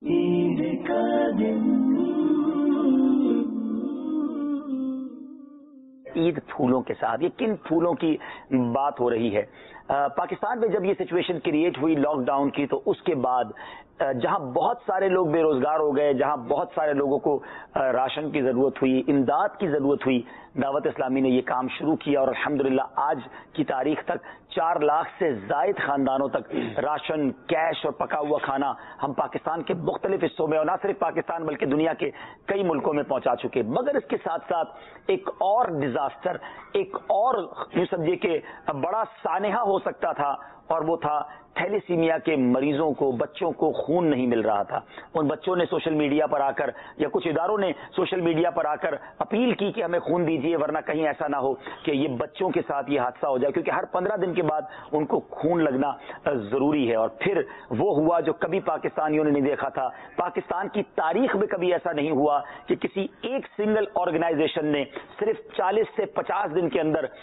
عید پھولوں کے ساتھ، یہ کن پھولوں کی بات ہو رہی ہے؟ پاکستان میں جب یہ سچویشن کریٹ ہوئی لاک ڈاؤن کی، تو اس کے بعد جہاں بہت سارے لوگ بے روزگار ہو گئے، جہاں بہت سارے لوگوں کو راشن کی ضرورت ہوئی، امداد کی ضرورت ہوئی، دعوت اسلامی نے یہ کام شروع کیا اور الحمدللہ آج کی تاریخ تک 4 لاکھ سے زائد خاندانوں تک راشن، کیش اور پکا ہوا کھانا ہم پاکستان کے مختلف حصوں میں، اور نہ صرف پاکستان بلکہ دنیا کے کئی ملکوں میں پہنچا چکے۔ مگر اس کے ساتھ ساتھ ایک اور ڈیزاسٹر، ایک اور یوں سمجھیے کہ بڑا سانحہ ہو سکتا تھا، اور وہ تھا تھیلیسیمیا کے مریضوں کو، بچوں کو خون نہیں مل رہا تھا۔ ان بچوں نے سوشل میڈیا پر آ کر، یا کچھ اداروں نے سوشل میڈیا پر آ کر اپیل کی کہ ہمیں خون دیجیے، ورنہ کہیں ایسا نہ ہو کہ یہ بچوں کے ساتھ یہ حادثہ ہو جائے، کیونکہ ہر 15 دن کے بعد ان کو خون لگنا ضروری ہے۔ اور پھر وہ ہوا جو کبھی پاکستانیوں نے نہیں دیکھا تھا، پاکستان کی تاریخ میں کبھی ایسا نہیں ہوا کہ کسی ایک سنگل آرگنائزیشن نے صرف 40 سے 50 دن کے اندر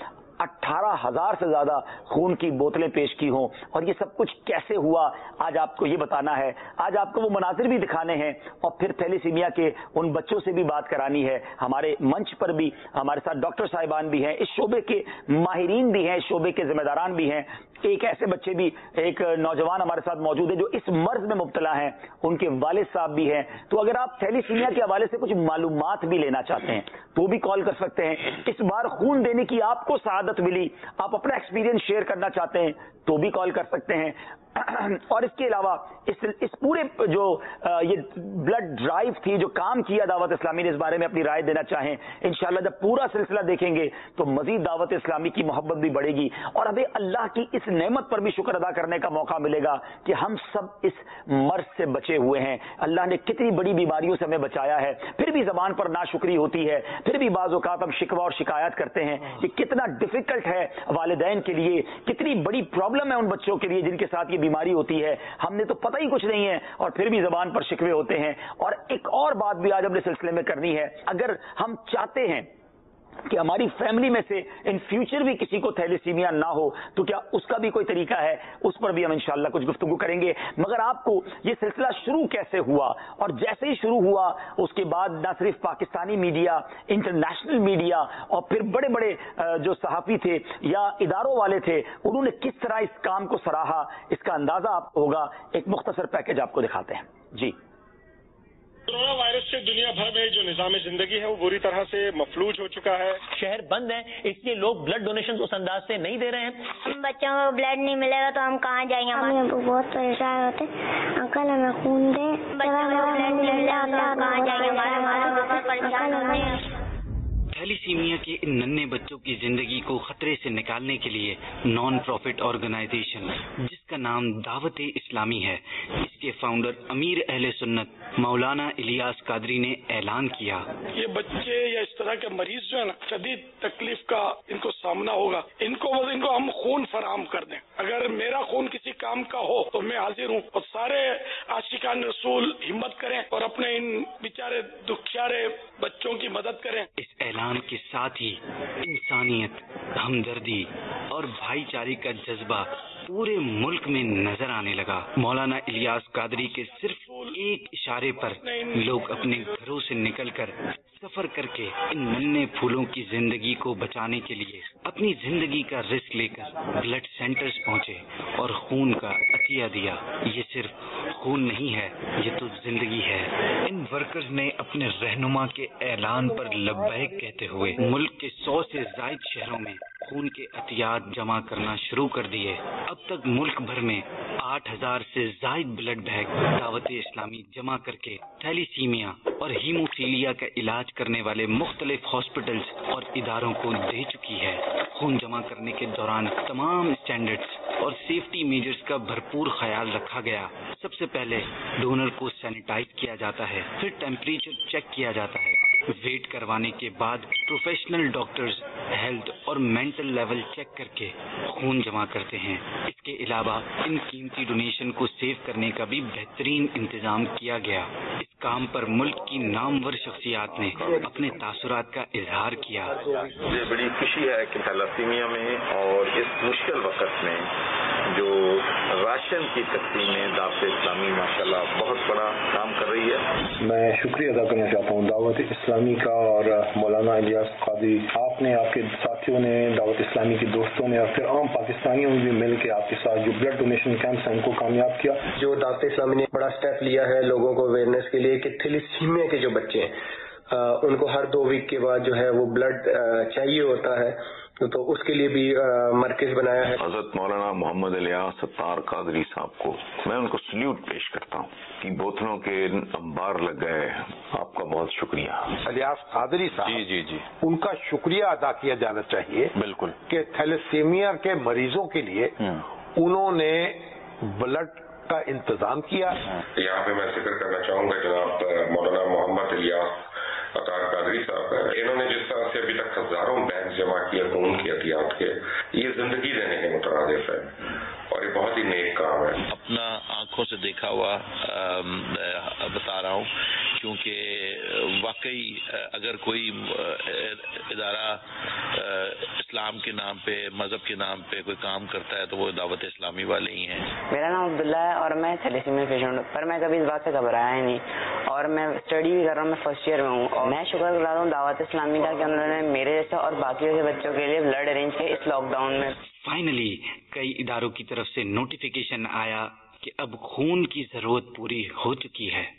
18,000 سے زیادہ خون کی بوتلیں پیش کی ہوں۔ اور یہ سب کچھ کیسے ہوا، آج آپ کو یہ بتانا ہے، آج آپ کو وہ مناظر بھی دکھانے ہیں، اور پھر تھیلیسیمیا کے ان بچوں سے بھی بات کرانی ہے۔ ہمارے منچ پر بھی ہمارے ساتھ ڈاکٹر صاحبان بھی ہیں، اس شعبے کے ماہرین بھی ہیں، اس شعبے کے ذمہ داران بھی ہیں، ایک ایسے بچے بھی، ایک نوجوان ہمارے ساتھ موجود ہے جو اس مرض میں مبتلا ہیں، ان کے والد صاحب بھی ہیں۔ تو اگر آپ تھیلیسیمیا کے حوالے سے کچھ معلومات بھی لینا چاہتے ہیں تو بھی کال کر سکتے ہیں۔ اس بار خون دینے کی آپ کو سعادت ملی، آپ اپنا ایکسپیرینس شیئر کرنا چاہتے ہیں تو بھی کال کر سکتے ہیں۔ اور اس کے علاوہ اس پورے جو یہ بلڈ ڈرائیو تھی، جو کام کیا دعوت اسلامی نے، اس بارے میں اپنی رائے دینا چاہیں، انشاءاللہ جب پورا سلسلہ دیکھیں گے تو مزید دعوت اسلامی کی محبت بھی بڑھے گی، اور ہمیں اللہ کی اس نعمت پر بھی شکر ادا کرنے کا موقع ملے گا کہ ہم سب اس مرض سے بچے ہوئے ہیں۔ اللہ نے کتنی بڑی بیماریوں سے ہمیں بچایا ہے، پھر بھی زبان پر ناشکری ہوتی ہے، پھر بھی بعض اوقات ہم شکوہ اور شکایت کرتے ہیں۔ یہ کتنا ڈیفیکلٹ ہے والدین کے لیے، کتنی بڑی پرابلم ہے ان بچوں کے لیے جن کے ساتھ یہ بیماری ہوتی ہے، ہم نے تو پتہ ہی کچھ نہیں ہے اور پھر بھی زبان پر شکوے ہوتے ہیں۔ اور ایک اور بات بھی آج ہم نے سلسلے میں کرنی ہے، اگر ہم چاہتے ہیں کہ ہماری فیملی میں سے ان فیوچر بھی کسی کو تھیلیسیمیا نہ ہو، تو کیا اس کا بھی کوئی طریقہ ہے، اس پر بھی ہم انشاءاللہ کچھ گفتگو کریں گے۔ مگر آپ کو یہ سلسلہ شروع کیسے ہوا، اور جیسے ہی شروع ہوا اس کے بعد نہ صرف پاکستانی میڈیا، انٹرنیشنل میڈیا، اور پھر بڑے بڑے جو صحافی تھے یا اداروں والے تھے، انہوں نے کس طرح اس کام کو سراہا، اس کا اندازہ آپ کو ہوگا۔ ایک مختصر پیکج آپ کو دکھاتے ہیں۔ جی، کورونا وائرس سے دنیا بھر میں جو نظام زندگی ہے وہ بری طرح سے مفلوج ہو چکا ہے۔ شہر بند ہیں، اس لیے لوگ بلڈ ڈونیشن اس انداز سے نہیں دے رہے ہیں۔ ہم بچوں کو بلڈ نہیں ملے گا تو ہم کہاں جائیں گے؟ ہم بہت پریشان ہوتے، انکل ہمیں خون دیں، بچوں کو بلڈ نہیں ملے گا تو ہم کہاں جائیں گے؟ ہمارے بہت پریشان ہوتے ہیں۔ تھیلیسیمیا کے ان ننھے بچوں کی زندگی کو خطرے سے نکالنے کے لیے نان پروفٹ آرگنائزیشن جس کا نام دعوت اسلامی ہے، اس کے فاؤنڈر امیر اہل سنت مولانا الیاس قادری نے اعلان کیا، یہ بچے یا اس طرح کے مریض جو ہے نا، شدید تکلیف کا ان کو سامنا ہوگا، ان کو ہم خون فراہم کر دیں۔ اگر میرا خون کسی کام کا ہو تو میں حاضر ہوں، اور سارے عاشقان رسول ہمت کریں اور اپنے ان بیچارے دکھیارے بچوں کی مدد کریں۔ اس اعلان کے ساتھ ہی انسانیت، ہمدردی اور بھائی چارے کا جذبہ پورے ملک میں نظر آنے لگا۔ مولانا الیاس قادری کے صرف ایک اشارے پر لوگ اپنے گھروں سے نکل کر سفر کر کے ان ننھے پھولوں کی زندگی کو بچانے کے لیے اپنی زندگی کا رسک لے کر بلڈ سینٹرز پہنچے اور خون کا عطیہ دیا۔ یہ صرف خون نہیں ہے، یہ تو زندگی ہے۔ ان ورکرز نے اپنے رہنما کے اعلان پر لبیک کہتے ہوئے ملک کے 100 سے زائد شہروں میں خون کے عطیات جمع کرنا شروع کر دیے۔ اب تک ملک بھر میں 8,000 سے زائد بلڈ بیگ دعوت اسلامی جمع کر کے تھیلیسیمیا اور ہیموفیلیا کا علاج کرنے والے مختلف ہاسپٹلز اور اداروں کو دے چکی ہے۔ خون جمع کرنے کے دوران تمام اسٹینڈرڈز اور سیفٹی میجرز کا بھرپور خیال رکھا گیا۔ سب سے پہلے ڈونر کو سینیٹائز کیا جاتا ہے، پھر ٹیمپریچر چیک کیا جاتا ہے۔ ویٹ کروانے کے بعد پروفیشنل ڈاکٹرز ہیلتھ اور مینٹل لیول چیک کر کے خون جمع کرتے ہیں۔ اس کے علاوہ ان قیمتی ڈونیشن کو سیو کرنے کا بھی بہترین انتظام کیا گیا۔ اس کام پر ملک کی نامور شخصیات نے اپنے تاثرات کا اظہار کیا۔ مجھے بڑی خوشی ہے کہ تھیلیسیمیا میں اور اس مشکل وقت میں جو راشن کی تقسیم میں دعوت اسلامی ماشاءاللہ بہت بڑا کام रही है। میں شکریہ ادا کرنا چاہتا ہوں دعوت اسلامی کا اور مولانا الیاس قادری، آپ نے، آپ کے ساتھیوں نے، دعوت اسلامی کے دوستوں نے اور پھر عام پاکستانیوں نے بھی مل کے آپ کے ساتھ جو بلڈ ڈونیشن کیمپس ہیں ان کو کامیاب کیا. جو دعوت اسلامی نے بڑا اسٹیپ لیا ہے لوگوں کو اویئرنیس کے لیے کہ تھیلیسیمیا کے جو بچے ہیں ان کو ہر 2 ویک کے بعد جو ہے وہ بلڈ چاہیے ہوتا ہے، تو اس کے لیے بھی مرکز بنایا ہے. حضرت مولانا محمد الیاس ستار قادری صاحب کو میں ان کو سلیوٹ پیش کرتا ہوں کہ بوتلوں کے انبار لگ گئے. آپ کا بہت شکریہ. الیاس قادری صاحب، جی ان کا شکریہ ادا کیا جانا چاہیے. بالکل، کہ تھیلیسیمیا کے مریضوں کے لیے انہوں نے بلڈ کا انتظام کیا. یہاں پہ میں ذکر کرنا چاہوں گا جناب مولانا محمد الیاس ستار قادری صاحب ہے. انہوں نے جس طرح سے ابھی تک ہزاروں بیگ جمع کیے خون کی عطیات کے، یہ زندگی دینے کے مترادف ہے اور یہ بہت ہی نیک کام ہے. اپنا آنکھوں سے دیکھا ہوا بتا رہا ہوں، کیونکہ واقعی اگر کوئی ادارہ اسلام کے نام پہ، مذہب کے نام پہ کوئی کام کرتا ہے تو وہ دعوت اسلامی والے ہی ہیں. میرا نام عبداللہ ہے اور میں تھیلیسیمیا پیشنٹ ہوں، پر میں کبھی اس بات سے گھبرایا ہی نہیں اور میں اسٹڈی بھی کر رہا ہوں. میں فرسٹ ایئر میں ہوں اور میں شکر گزار ہوں دعوت اسلامی کا کہ انہوں نے میرے جیسے اور باقیوں کے بچوں کے لیے بلڈ ارینج کیا اس لاک ڈاؤن میں. فائنلی کئی اداروں کی طرف سے نوٹیفیکیشن آیا کہ اب خون کی ضرورت پوری ہو چکی ہے.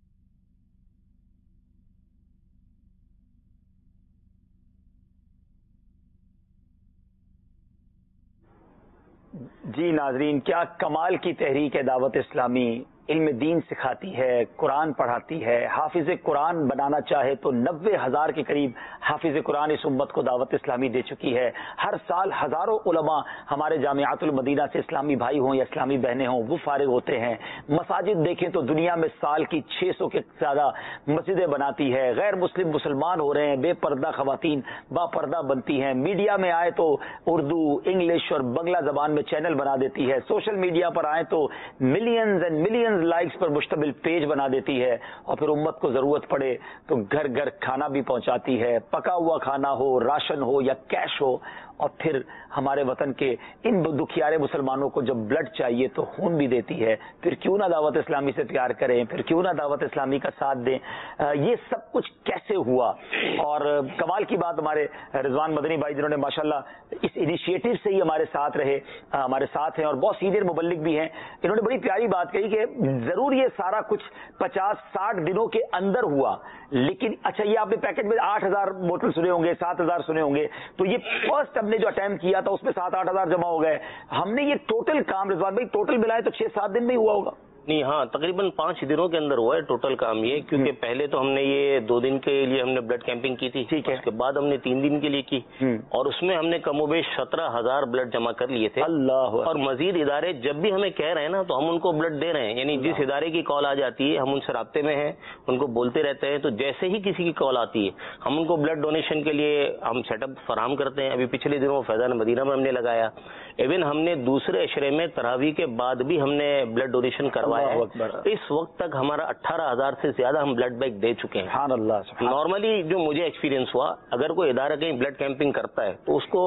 جی ناظرین، کیا کمال کی تحریک ہے دعوت اسلامی. علم دین سکھاتی ہے، قرآن پڑھاتی ہے، حافظ قرآن بنانا چاہے تو 90,000 کے قریب حافظ قرآن اس امت کو دعوت اسلامی دے چکی ہے. ہر سال ہزاروں علماء ہمارے جامعات المدینہ سے، اسلامی بھائی ہوں یا اسلامی بہنیں ہوں، وہ فارغ ہوتے ہیں. مساجد دیکھیں تو دنیا میں سال کی 600 کے زیادہ مسجدیں بناتی ہے. غیر مسلم مسلمان ہو رہے ہیں، بے پردہ خواتین با پردہ بنتی ہیں. میڈیا میں آئے تو اردو، انگلش اور بنگلہ زبان میں چینل بنا دیتی ہے. سوشل میڈیا پر آئے تو ملینز اینڈ ملینز لائکس پر مشتمل پیج بنا دیتی ہے اور پھر امت کو ضرورت پڑے تو گھر گھر کھانا بھی پہنچاتی ہے. پکا ہوا کھانا ہو، راشن ہو یا کیش ہو. اور پھر ہمارے وطن کے ان دکھیارے مسلمانوں کو جب بلڈ چاہیے تو خون بھی دیتی ہے. پھر کیوں نہ دعوت اسلامی سے پیار کریں، پھر کیوں نہ دعوت اسلامی کا ساتھ دیں. یہ سب کچھ کیسے ہوا؟ اور کمال کی بات ہمارے رضوان مدنی بھائی جنہوں نے ماشاءاللہ اس انیشیٹو سے ہی ہمارے ساتھ رہے، ہمارے ساتھ ہیں اور بہت سینئر مبلغ بھی ہیں. انہوں نے بڑی پیاری بات کہی کہ ضرور یہ سارا کچھ 50-60 دنوں کے اندر ہوا، لیکن اچھا یہ آپ نے پیکٹ میں 8,000 بوتل سنے ہوں گے، 7,000 سنے ہوں گے، تو یہ فرسٹ ہم نے جو اٹیمپٹ کیا تھا اس میں 7-8 ہزار جمع ہو گئے. ہم نے یہ ٹوٹل کام رضوان بھائی ٹوٹل ملائے تو 6-7 دن میں ہی ہوا ہوگا. نہیں، ہاں تقریباً 5 دنوں کے اندر ہوا ہے ٹوٹل کام یہ، کیونکہ پہلے تو ہم نے یہ 2 دن کے لیے ہم نے بلڈ کیمپنگ کی تھی، ٹھیک ہے، اس کے بعد ہم نے 3 دن کے لیے کی اور اس میں ہم نے کم و بیش 17,000 بلڈ جمع کر لیے تھے. اللہ. اور مزید ادارے جب بھی ہمیں کہہ رہے ہیں نا تو ہم ان کو بلڈ دے رہے ہیں. یعنی جس ادارے کی کال آ جاتی ہے ہم ان سے رابطے میں ہیں، ان کو بولتے رہتے ہیں، تو جیسے ہی کسی کی کال آتی ہے ہم ان کو بلڈ ڈونیشن کے لیے ہم سیٹ اپ فراہم کرتے ہیں. ابھی پچھلے دنوں فیضان مدینہ میں ہم نے لگایا. ایون ہم نے دوسرے عشرے میں تراویح کے بعد بھی ہم نے بلڈ ڈونیشن کروایا ہے. اس وقت تک ہمارا 18,000 سے زیادہ ہم بلڈ بینک دے چکے ہیں. سبحان اللہ. نارملی جو مجھے ایکسپیرینس ہوا، اگر کوئی ادارہ کہیں بلڈ کیمپنگ کرتا ہے تو اس کو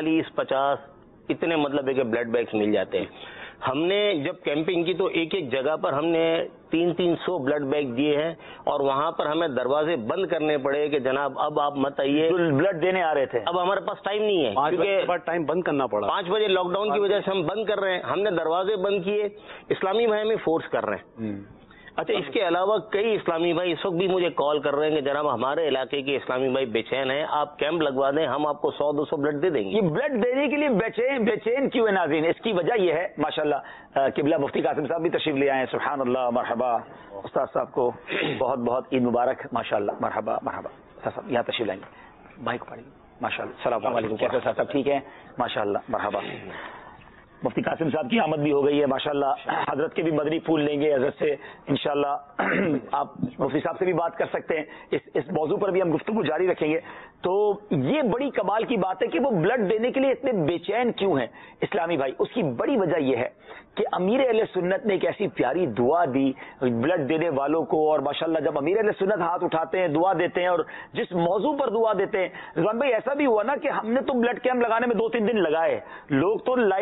40-50 اتنے مطلب ہے کہ بلڈ بینکس مل جاتے ہیں. ہم نے جب کیمپنگ کی تو ایک جگہ پر ہم نے 300 بلڈ بینک دیے ہیں اور وہاں پر ہمیں دروازے بند کرنے پڑے کہ جناب اب آپ مت آئیے، بلڈ دینے آ رہے تھے. اب ہمارے پاس ٹائم نہیں ہے کیونکہ ٹائم بند کرنا پڑا. 5 بجے لاک ڈاؤن کی وجہ سے ہم بند کر رہے ہیں. ہم نے دروازے بند کیے، اسلامی بھائی ہمیں فورس کر رہے ہیں. اچھا، اس کے علاوہ کئی اسلامی بھائی اس وقت بھی مجھے کال کر رہے ہیں کہ جناب ہمارے علاقے کے اسلامی بھائی بے چین ہیں، آپ کیمپ لگوا دیں، ہم آپ کو 100-200 بلڈ دے دیں گے. یہ بلڈ دینے کے لیے بے چین کیوں ہے ناظرین؟ اس کی وجہ یہ ہے ماشاءاللہ قبلہ مفتی قاسم صاحب بھی تشریف لے آئے ہیں. سبحان اللہ، مرحبا. استاد صاحب کو بہت بہت عید مبارک. ماشاءاللہ، مرحبا مرحبا. استاد صاحب یہاں تشریف لائیں گے، مائک پڑھیے. ماشاءاللہ. السلام علیکم. کیسے صاحب ٹھیک ہیں؟ ماشاءاللہ، مرحبا. مفتی قاسم صاحب کی آمد بھی ہو گئی ہے ماشاءاللہ. حضرت کے بھی مدنی پھول لیں گے حضرت سے انشاءاللہ. آپ مفتی صاحب سے بھی بات کر سکتے ہیں، اس موضوع پر بھی ہم گفتگو جاری رکھیں گے. تو یہ بڑی کمال کی بات ہے کہ وہ بلڈ دینے کے لیے اتنے بے چین کیوں ہیں اسلامی بھائی. اس کی بڑی وجہ یہ ہے کہ امیر اہل سنت نے ایک ایسی پیاری دعا دی بلڈ دینے والوں کو. اور ماشاءاللہ جب امیر اہل سنت ہاتھ اٹھاتے ہیں، دعا دیتے ہیں، اور جس موضوع پر دعا دیتے ہیں، رضوان بھائی ایسا بھی ہوا نا کہ ہم نے تو بلڈ کیمپ لگانے میں 2-3 دن لگائے، لوگ تو لائنیں لگا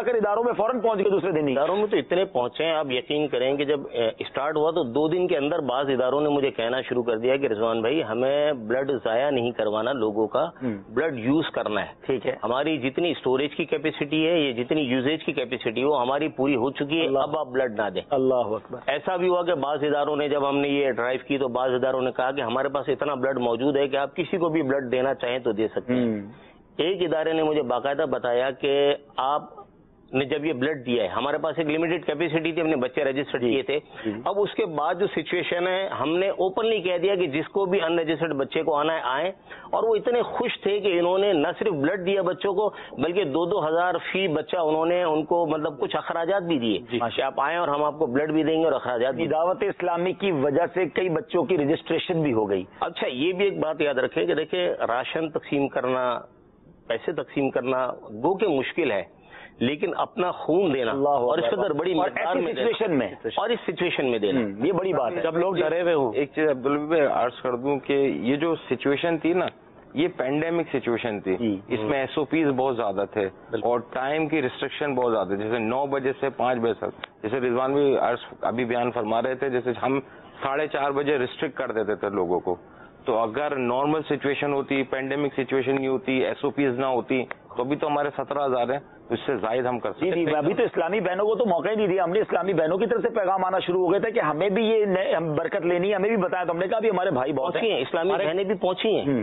کر اداروں میں فوراً پہنچ گئے دوسرے دن ہی. اداروں میں تو اتنے پہنچے ہیں, آپ یقین کریں کہ جب اسٹارٹ ہوا تو 2 دن کے اندر بعض اداروں نے مجھے کہنا شروع کر دیا کہ رضوان بھائی ہمیں بلڈ ضائع نہیں کروانا, لوگوں کا بلڈ یوز کرنا ہے. ٹھیک ہے, ہماری جتنی اسٹوریج کی کیپیسٹی ہے, یہ جتنی یوزیج کی کیپیسٹی وہ ہماری پوری ہو چکی ہے, اب آپ بلڈ نہ دیں. اللہ اکبر. ایسا بھی ہوا کہ بعض اداروں نے جب ہم نے یہ ڈرائیو کی تو بعض اداروں نے کہا کہ ہمارے پاس اتنا بلڈ موجود ہے کہ آپ کسی کو بھی بلڈ دینا چاہیں تو دے سکتے ہیں. ایک ادارے نے مجھے باقاعدہ بتایا کہ آپ نے جب یہ بلڈ دیا ہے, ہمارے پاس ایک لمیٹڈ کیپیسٹی تھی, ہم نے بچے رجسٹرڈ کیے تھے. اب اس کے بعد جو سچویشن ہے, ہم نے اوپنلی کہہ دیا کہ جس کو بھی ان رجسٹرڈ بچے کو آنا ہے آئیں, اور وہ اتنے خوش تھے کہ انہوں نے نہ صرف بلڈ دیا بچوں کو بلکہ 2-2 ہزار فی بچہ انہوں نے ان کو مطلب کچھ اخراجات بھی دیے کہ آپ آئیں اور ہم آپ کو بلڈ بھی دیں گے اور اخراجات بھی. دعوت اسلامی کی وجہ سے کئی بچوں کی رجسٹریشن بھی ہو گئی. اچھا, یہ بھی ایک بات یاد رکھیں کہ دیکھیں راشن تقسیم کرنا, پیسے تقسیم کرنا گو کہ مشکل ہے, لیکن اپنا خون دینا اور اس کے اندر بڑی مقدار میں اور اس سچویشن میں دینا, یہ بڑی بات ہے. جب لوگ ڈرے ہوئے ہوں. ایک چیز عبداللہ بھائی عرض کر دوں کہ یہ جو سچویشن تھی نا, یہ پینڈیمک سچویشن تھی. اس میں SOPs بہت زیادہ تھے اور ٹائم کی ریسٹرکشن بہت زیادہ تھی, جیسے 9 بجے سے 5 بجے تک. جیسے رضوان بھی ابھی بیان فرما رہے تھے, جیسے ہم 4:30 بجے ریسٹرکٹ کر دیتے تھے لوگوں کو. تو اگر نارمل سچویشن ہوتی, پینڈیمک سچویشن نہیں ہوتی, SOPs نہ ہوتی, تو ابھی تو ہمارے 17,000 ہیں, اس سے زائد ہم کر سکتے ہیں. ابھی تو اسلامی بہنوں کو تو موقع ہی نہیں دیا. ہم نے اسلامی بہنوں کی طرف سے پیغام آنا شروع ہو گئے تھے کہ ہمیں بھی یہ برکت لینی ہے, ہمیں بھی بتایا. تو ہم نے کہا بھی ہمارے بھائی بہت ہیں, اسلامی بہنیں بھی پہنچی ہیں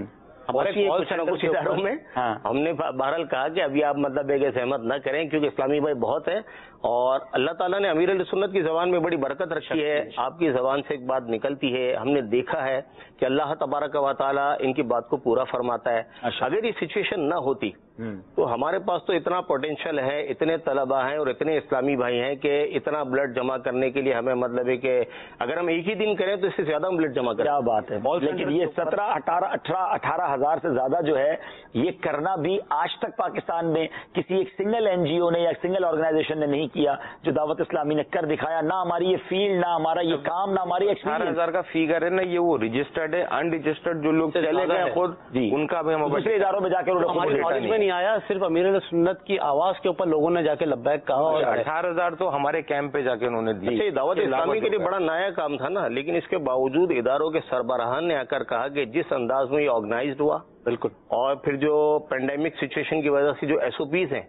کچھ اداروں میں. ہم نے بہرحال کہا کہ ابھی آپ مطلب ایک سہمت نہ کریں کیونکہ اسلامی بھائی بہت ہیں, اور اللہ تعالیٰ نے امیر علیہ سنت کی زبان میں بڑی برکت رکھی ہے. آپ کی زبان سے ایک بات نکلتی ہے, ہم نے دیکھا ہے کہ اللہ تبارک و تعالیٰ ان کی بات کو پورا فرماتا ہے. اگر یہ سچویشن نہ ہوتی تو ہمارے پاس تو اتنا پوٹینشیل ہے, اتنے طلباء ہیں اور اتنے اسلامی بھائی ہیں کہ اتنا بلڈ جمع کرنے کے لیے ہمیں مطلب ہے کہ اگر ہم ایک ہی دن کریں تو اس سے زیادہ بلڈ جمع کریں. کیا بات ہے. لیکن یہ 17-18 ہزار سے زیادہ جو ہے یہ کرنا بھی آج تک پاکستان میں کسی ایک سنگل NGO نے یا سنگل آرگنائزیشن نے نہیں کیا جو دعوت اسلامی نے کر دکھایا. نہ ہماری یہ فیلڈ, نہ ہمارا یہ کام, نہ ہماری 18,000 کا فیگر ہے نا, یہ وہ رجسٹرڈ ہے. ان رجسٹرڈ جو لوگ چلے گئے خود, ان کا بھی ہم دوسرے اداروں میں جا کے ہماری نالج میں نہیں آیا, صرف امیر علیہ سنت کی آواز کے اوپر لوگوں نے جا کے لبیک کہا. اور 18,000 تو ہمارے کیمپ پہ جا کے انہوں نے دی. دعوت اسلامی کے لیے بڑا نیا کام تھا نا, لیکن اس کے باوجود اداروں کے سربراہان نے آ کر کہا کہ جس انداز میں یہ آرگنائزڈ ہوا, بالکل, اور پھر جو پینڈیمک سچویشن کی وجہ سے جو SOPs ہیں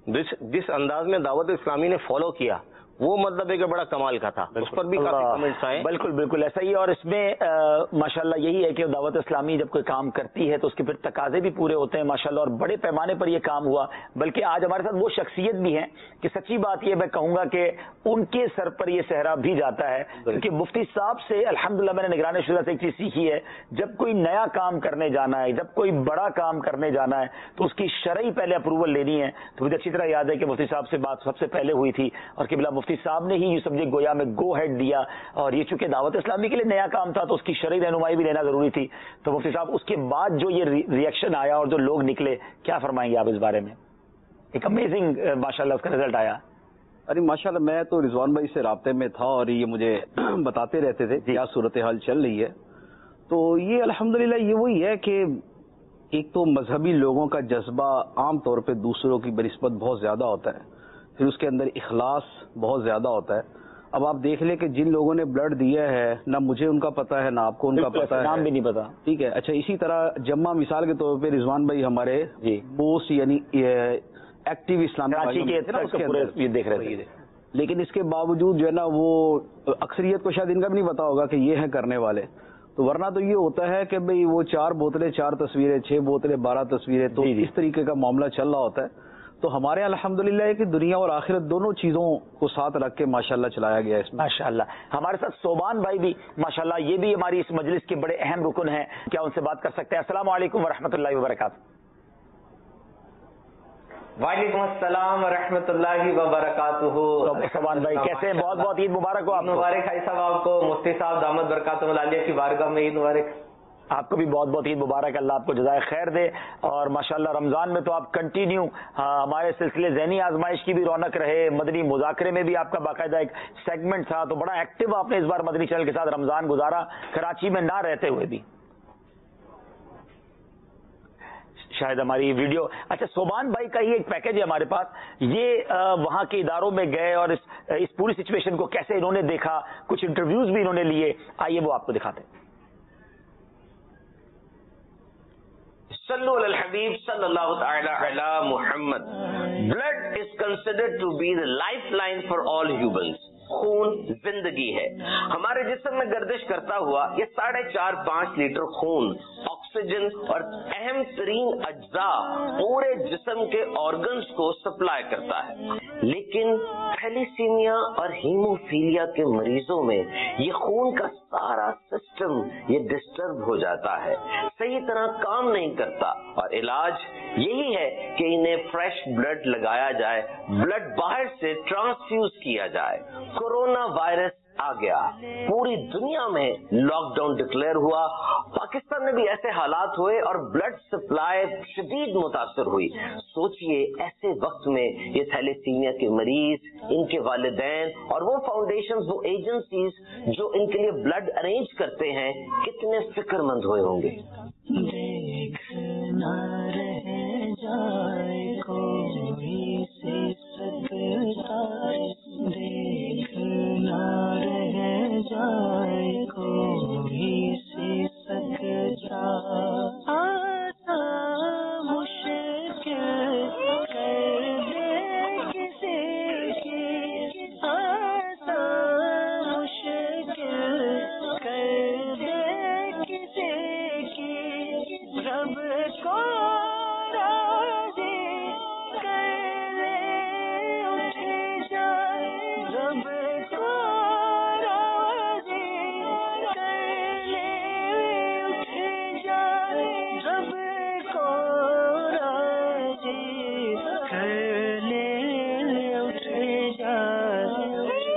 جس انداز میں دعوت اسلامی نے فالو کیا, وہ مطلب ہے کہ بڑا کمال کا تھا. اس پر بھی کافی کمنٹس آئے. بالکل بالکل ایسا ہی ہے. اور اس میں ماشاءاللہ یہی ہے کہ دعوت اسلامی جب کوئی کام کرتی ہے تو اس کے پھر تقاضے بھی پورے ہوتے ہیں ماشاءاللہ, اور بڑے پیمانے پر یہ کام ہوا. بلکہ آج ہمارے ساتھ وہ شخصیت بھی ہیں کہ سچی بات یہ میں کہوں گا کہ ان کے سر پر یہ صحرا بھی جاتا ہے, کیونکہ مفتی صاحب سے الحمدللہ میں نے نگران شورا سے ایک چیز سیکھی ہے, جب کوئی نیا کام کرنے جانا ہے, جب کوئی بڑا کام کرنے جانا ہے تو اس کی شرعی پہلے اپروول لینی ہے. تو مجھے اچھی طرح یاد ہے کہ مفتی صاحب سے بات سب سے پہلے ہوئی تھی اور قبلہ مفتی صاحب نے ہی سمجھے گویا میں گو ہیڈ دیا, اور یہ چونکہ دعوت اسلامی کے لیے نیا کام تھا تو اس کی شرعی رہنمائی بھی لینا ضروری تھی. تو مفتی صاحب اس کے بعد جو یہ ری ایکشن آیا اور جو لوگ نکلے, کیا فرمائیں گے آپ اس بارے میں؟ ایک امیزنگ ماشاءاللہ اس کا رزلٹ آیا. ارے ماشاءاللہ میں تو رضوان بھائی سے رابطے میں تھا اور یہ مجھے بتاتے رہتے تھے کیا صورتحال چل رہی ہے. تو یہ الحمدللہ یہ وہی ہے کہ ایک تو مذہبی لوگوں کا جذبہ عام طور پہ دوسروں کی بنسبت بہت زیادہ ہوتا ہے, پھر اس کے اندر اخلاص بہت زیادہ ہوتا ہے. اب آپ دیکھ لیں کہ جن لوگوں نے بلڈ دیا ہے نہ مجھے ان کا پتہ ہے نہ آپ کو ان کا پتہ ہے, نام بھی نہیں پتا, ٹھیک ہے. اچھا, اسی طرح جمعہ مثال کے طور پہ رضوان بھائی ہمارے موسٹ یعنی ایکٹیو اسلامی دیکھ رہے تھے, لیکن اس کے باوجود جو ہے نا وہ اکثریت کو شاید ان کا بھی نہیں پتا ہوگا کہ یہ ہیں کرنے والے. تو ورنہ تو یہ ہوتا ہے کہ بھئی وہ 4 بوتلیں 4 تصویریں, 6 بوتلیں 12 تصویریں, تو اس طریقے کا معاملہ چل رہا ہوتا ہے. تو ہمارے الحمدللہ ہے کہ دنیا اور آخرت دونوں چیزوں کو ساتھ رکھ کے ماشاءاللہ چلایا گیا اس میں. ماشاءاللہ ہمارے ساتھ صوبان بھائی بھی ماشاءاللہ یہ بھی ہماری اس مجلس کے بڑے اہم رکن ہیں, کیا ان سے بات کر سکتے ہیں؟ السلام علیکم ورحمۃ اللہ وبرکاتہ. وعلیکم السلام ورحمۃ اللہ وبرکاتہ. صوبان بھائی کیسے ہیں؟ بہت بہت عید مبارک ہو. آپ مبارک بھائی صاحب, آپ کو مفتی صاحب دامت برکاتہ العالیہ کی بارگاہ میں عید مبارک. آپ کو بھی بہت بہت عید مبارک, اللہ آپ کو جزائے خیر دے. اور ماشاءاللہ رمضان میں تو آپ کنٹینیو ہمارے سلسلے ذہنی آزمائش کی بھی رونق رہے, مدنی مذاکرے میں بھی آپ کا باقاعدہ ایک سیگمنٹ تھا, تو بڑا ایکٹیو آپ نے اس بار مدنی چینل کے ساتھ رمضان گزارا, کراچی میں نہ رہتے ہوئے بھی. شاید ہماری ویڈیو. اچھا صوبان بھائی کا ہی ایک پیکج ہے ہمارے پاس, یہ وہاں کے اداروں میں گئے اور اس پوری سچویشن کو کیسے انہوں نے دیکھا, کچھ انٹرویوز بھی انہوں نے لیے, آئیے وہ آپ کو دکھاتے ہیں. صلو علی الحبیب صلی اللہ تعالی علی Muhammad. Blood is considered to be the life line for all humans. خون زندگی ہے. ہمارے جسم میں گردش کرتا ہوا یہ 4.5-5 لیٹر خون آکسیجن اور اہم ترین اجزاء پورے جسم کے آرگنز کو سپلائی کرتا ہے. لیکن تھیلیسیمیا اور ہیموفیلیا کے مریضوں میں یہ خون کا سارا سسٹم یہ ڈسٹرب ہو جاتا ہے, صحیح طرح کام نہیں کرتا, اور علاج یہی ہے کہ انہیں فریش بلڈ لگایا جائے, بلڈ باہر سے ٹرانسفیوز کیا جائے. کورونا وائرس آ گیا, پوری دنیا میں لاک ڈاؤن ڈکلیئر ہوا, پاکستان میں بھی ایسے حالات ہوئے اور بلڈ سپلائی شدید متاثر ہوئی. سوچئے ایسے وقت میں یہ تھیلیسیمیا کے مریض, ان کے والدین اور وہ فاؤنڈیشنز, وہ ایجنسیز جو ان کے لیے بلڈ ارینج کرتے ہیں کتنے فکر مند ہوئے ہوں گے. دیکھنا رہ جائے کوئی سے سکتا, دیکھنا رہ جائے کوئی سے سکتا, آسان مشکل کر دے کسی کی, آسان مشکل کر دے کسی کی, رب کو راضی کر لے اٹھ جائے, رب کو راضی کر لے اٹھ جائے, رب کو راضی کر لے اٹھ جائے.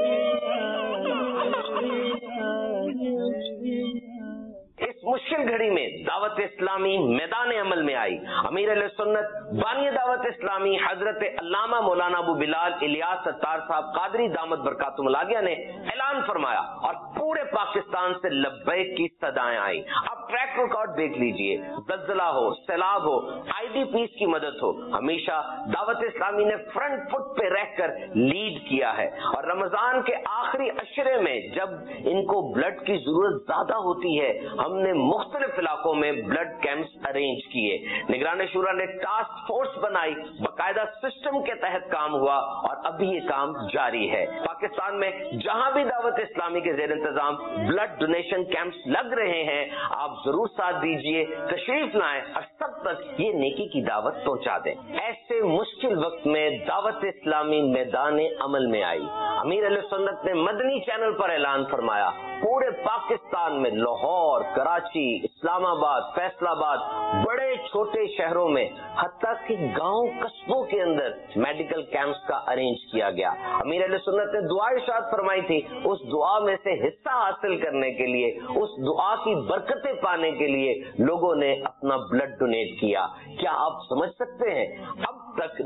اس مشکل گھڑی میں دعوت اسلامی میدان عمل میں آئی. امیر علیہ سنت بانی دعوت اسلامی حضرت علامہ مولانا ابو بلال الیاس ستار صاحب قادری دامت برکاتہم العالیہ نے اعلان فرمایا اور پورے پاکستان سے لبیک کی صدائیں آئیں. اب ٹریک ریکارڈ دیکھ لیجئے, زلزلہ ہو, سیلاب ہو, آئی ڈی پیز کی مدد ہو, ہمیشہ دعوت اسلامی نے فرنٹ فٹ پہ رہ کر لیڈ کیا ہے. اور رمضان کے آخری عشرے میں جب ان کو بلڈ کی ضرورت زیادہ ہوتی ہے, ہم نے مختلف علاقوں میں بلڈ کیمپس ارینج کیے. نگران شورا نے ٹاسک فورس بنائی, باقاعدہ سسٹم کے تحت کام ہوا اور ابھی یہ کام جاری ہے. پاکستان میں جہاں بھی دعوت اسلامی کے زیر انتظام بلڈ ڈونیشن کیمپس لگ رہے ہیں, آپ ضرور ساتھ دیجئے, تشریف لائیں اور سب تک یہ نیکی کی دعوت پہنچا دیں. ایسے مشکل وقت میں دعوت اسلامی میدان عمل میں آئی. امیر علیہ سنت نے مدنی چینل پر اعلان فرمایا, پورے پاکستان میں لاہور, کراچی, اسلام آباد, فیصل آباد, بڑے چھوٹے شہروں میں, حتیٰ کہ گاؤں قصبوں کے اندر میڈیکل کیمپس کا ارینج کیا گیا. امیر علیہ سنت نے دعا ارشاد فرمائی تھی, اس دعا میں سے حصہ حاصل کرنے کے لیے, اس دعا کی برکتیں پانے کے لیے لوگوں نے اپنا بلڈ ڈونیٹ کیا. کیا آپ سمجھ سکتے ہیں اب تک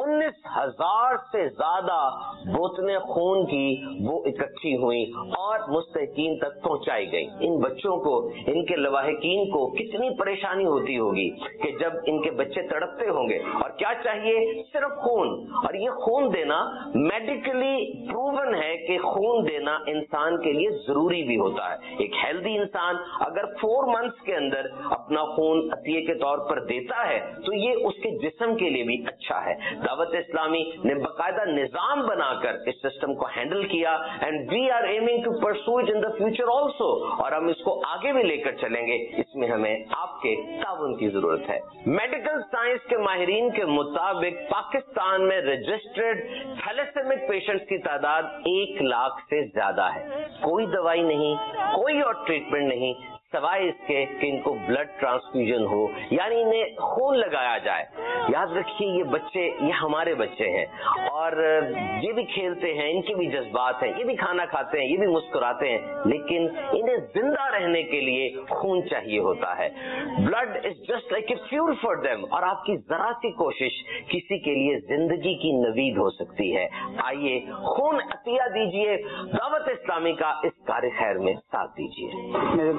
19,000 سے زیادہ بوتلیں خون کی وہ اکٹھی ہوئی اور مستحقین تک پہنچائی گئی. ان بچوں کو, ان کے لواحقین کو کتنی پریشانی ہوتی ہوگی کہ جب ان کے بچے تڑپتے ہوں گے, اور کیا چاہیے, صرف خون. اور یہ خون دینا میڈیکلی پروون ہے کہ خون دینا انسان کے لیے ضروری بھی ہوتا ہے. ایک ہیلدی انسان اگر 4 منتھس کے اندر اپنا خون عطیے کے طور پر دیتا ہے تو یہ اس کے جسم کے لیے بھی اچھا ہے. دعوت اسلامی نے باقاعدہ نظام بنا کر اس سسٹم کو ہینڈل کیا, and we are aiming to pursue it in the future also, اور ہم اس کو آگے بھی لے کر چلیں گے. اس میں ہمیں آپ کے تعاون کی ضرورت ہے. میڈیکل سائنس کے ماہرین کے مطابق پاکستان میں رجسٹرڈ تھیلیسیمک پیشنٹس کی تعداد 1 لاکھ سے زیادہ ہے. کوئی دوائی نہیں, کوئی اور ٹریٹمنٹ نہیں, سوائے اس کے کہ ان کو بلڈ ٹرانسفیوژن ہو, یعنی انہیں خون لگایا جائے. یاد رکھیے یہ بچے, یہ ہمارے بچے ہیں, اور یہ بھی کھیلتے ہیں, ان کے بھی جذبات ہیں, یہ بھی کھانا کھاتے ہیں, یہ بھی مسکراتے ہیں, لیکن انہیں زندہ رہنے کے لیے خون چاہیے ہوتا ہے. Blood is just like a fuel for them, اور آپ کی ذرا سی کوشش کسی کے لیے زندگی کی نوید ہو سکتی ہے. آئیے خون عطیہ دیجیے, دعوت اسلامی کا اس کار خیر میں ساتھ دیجیے. میرے بچے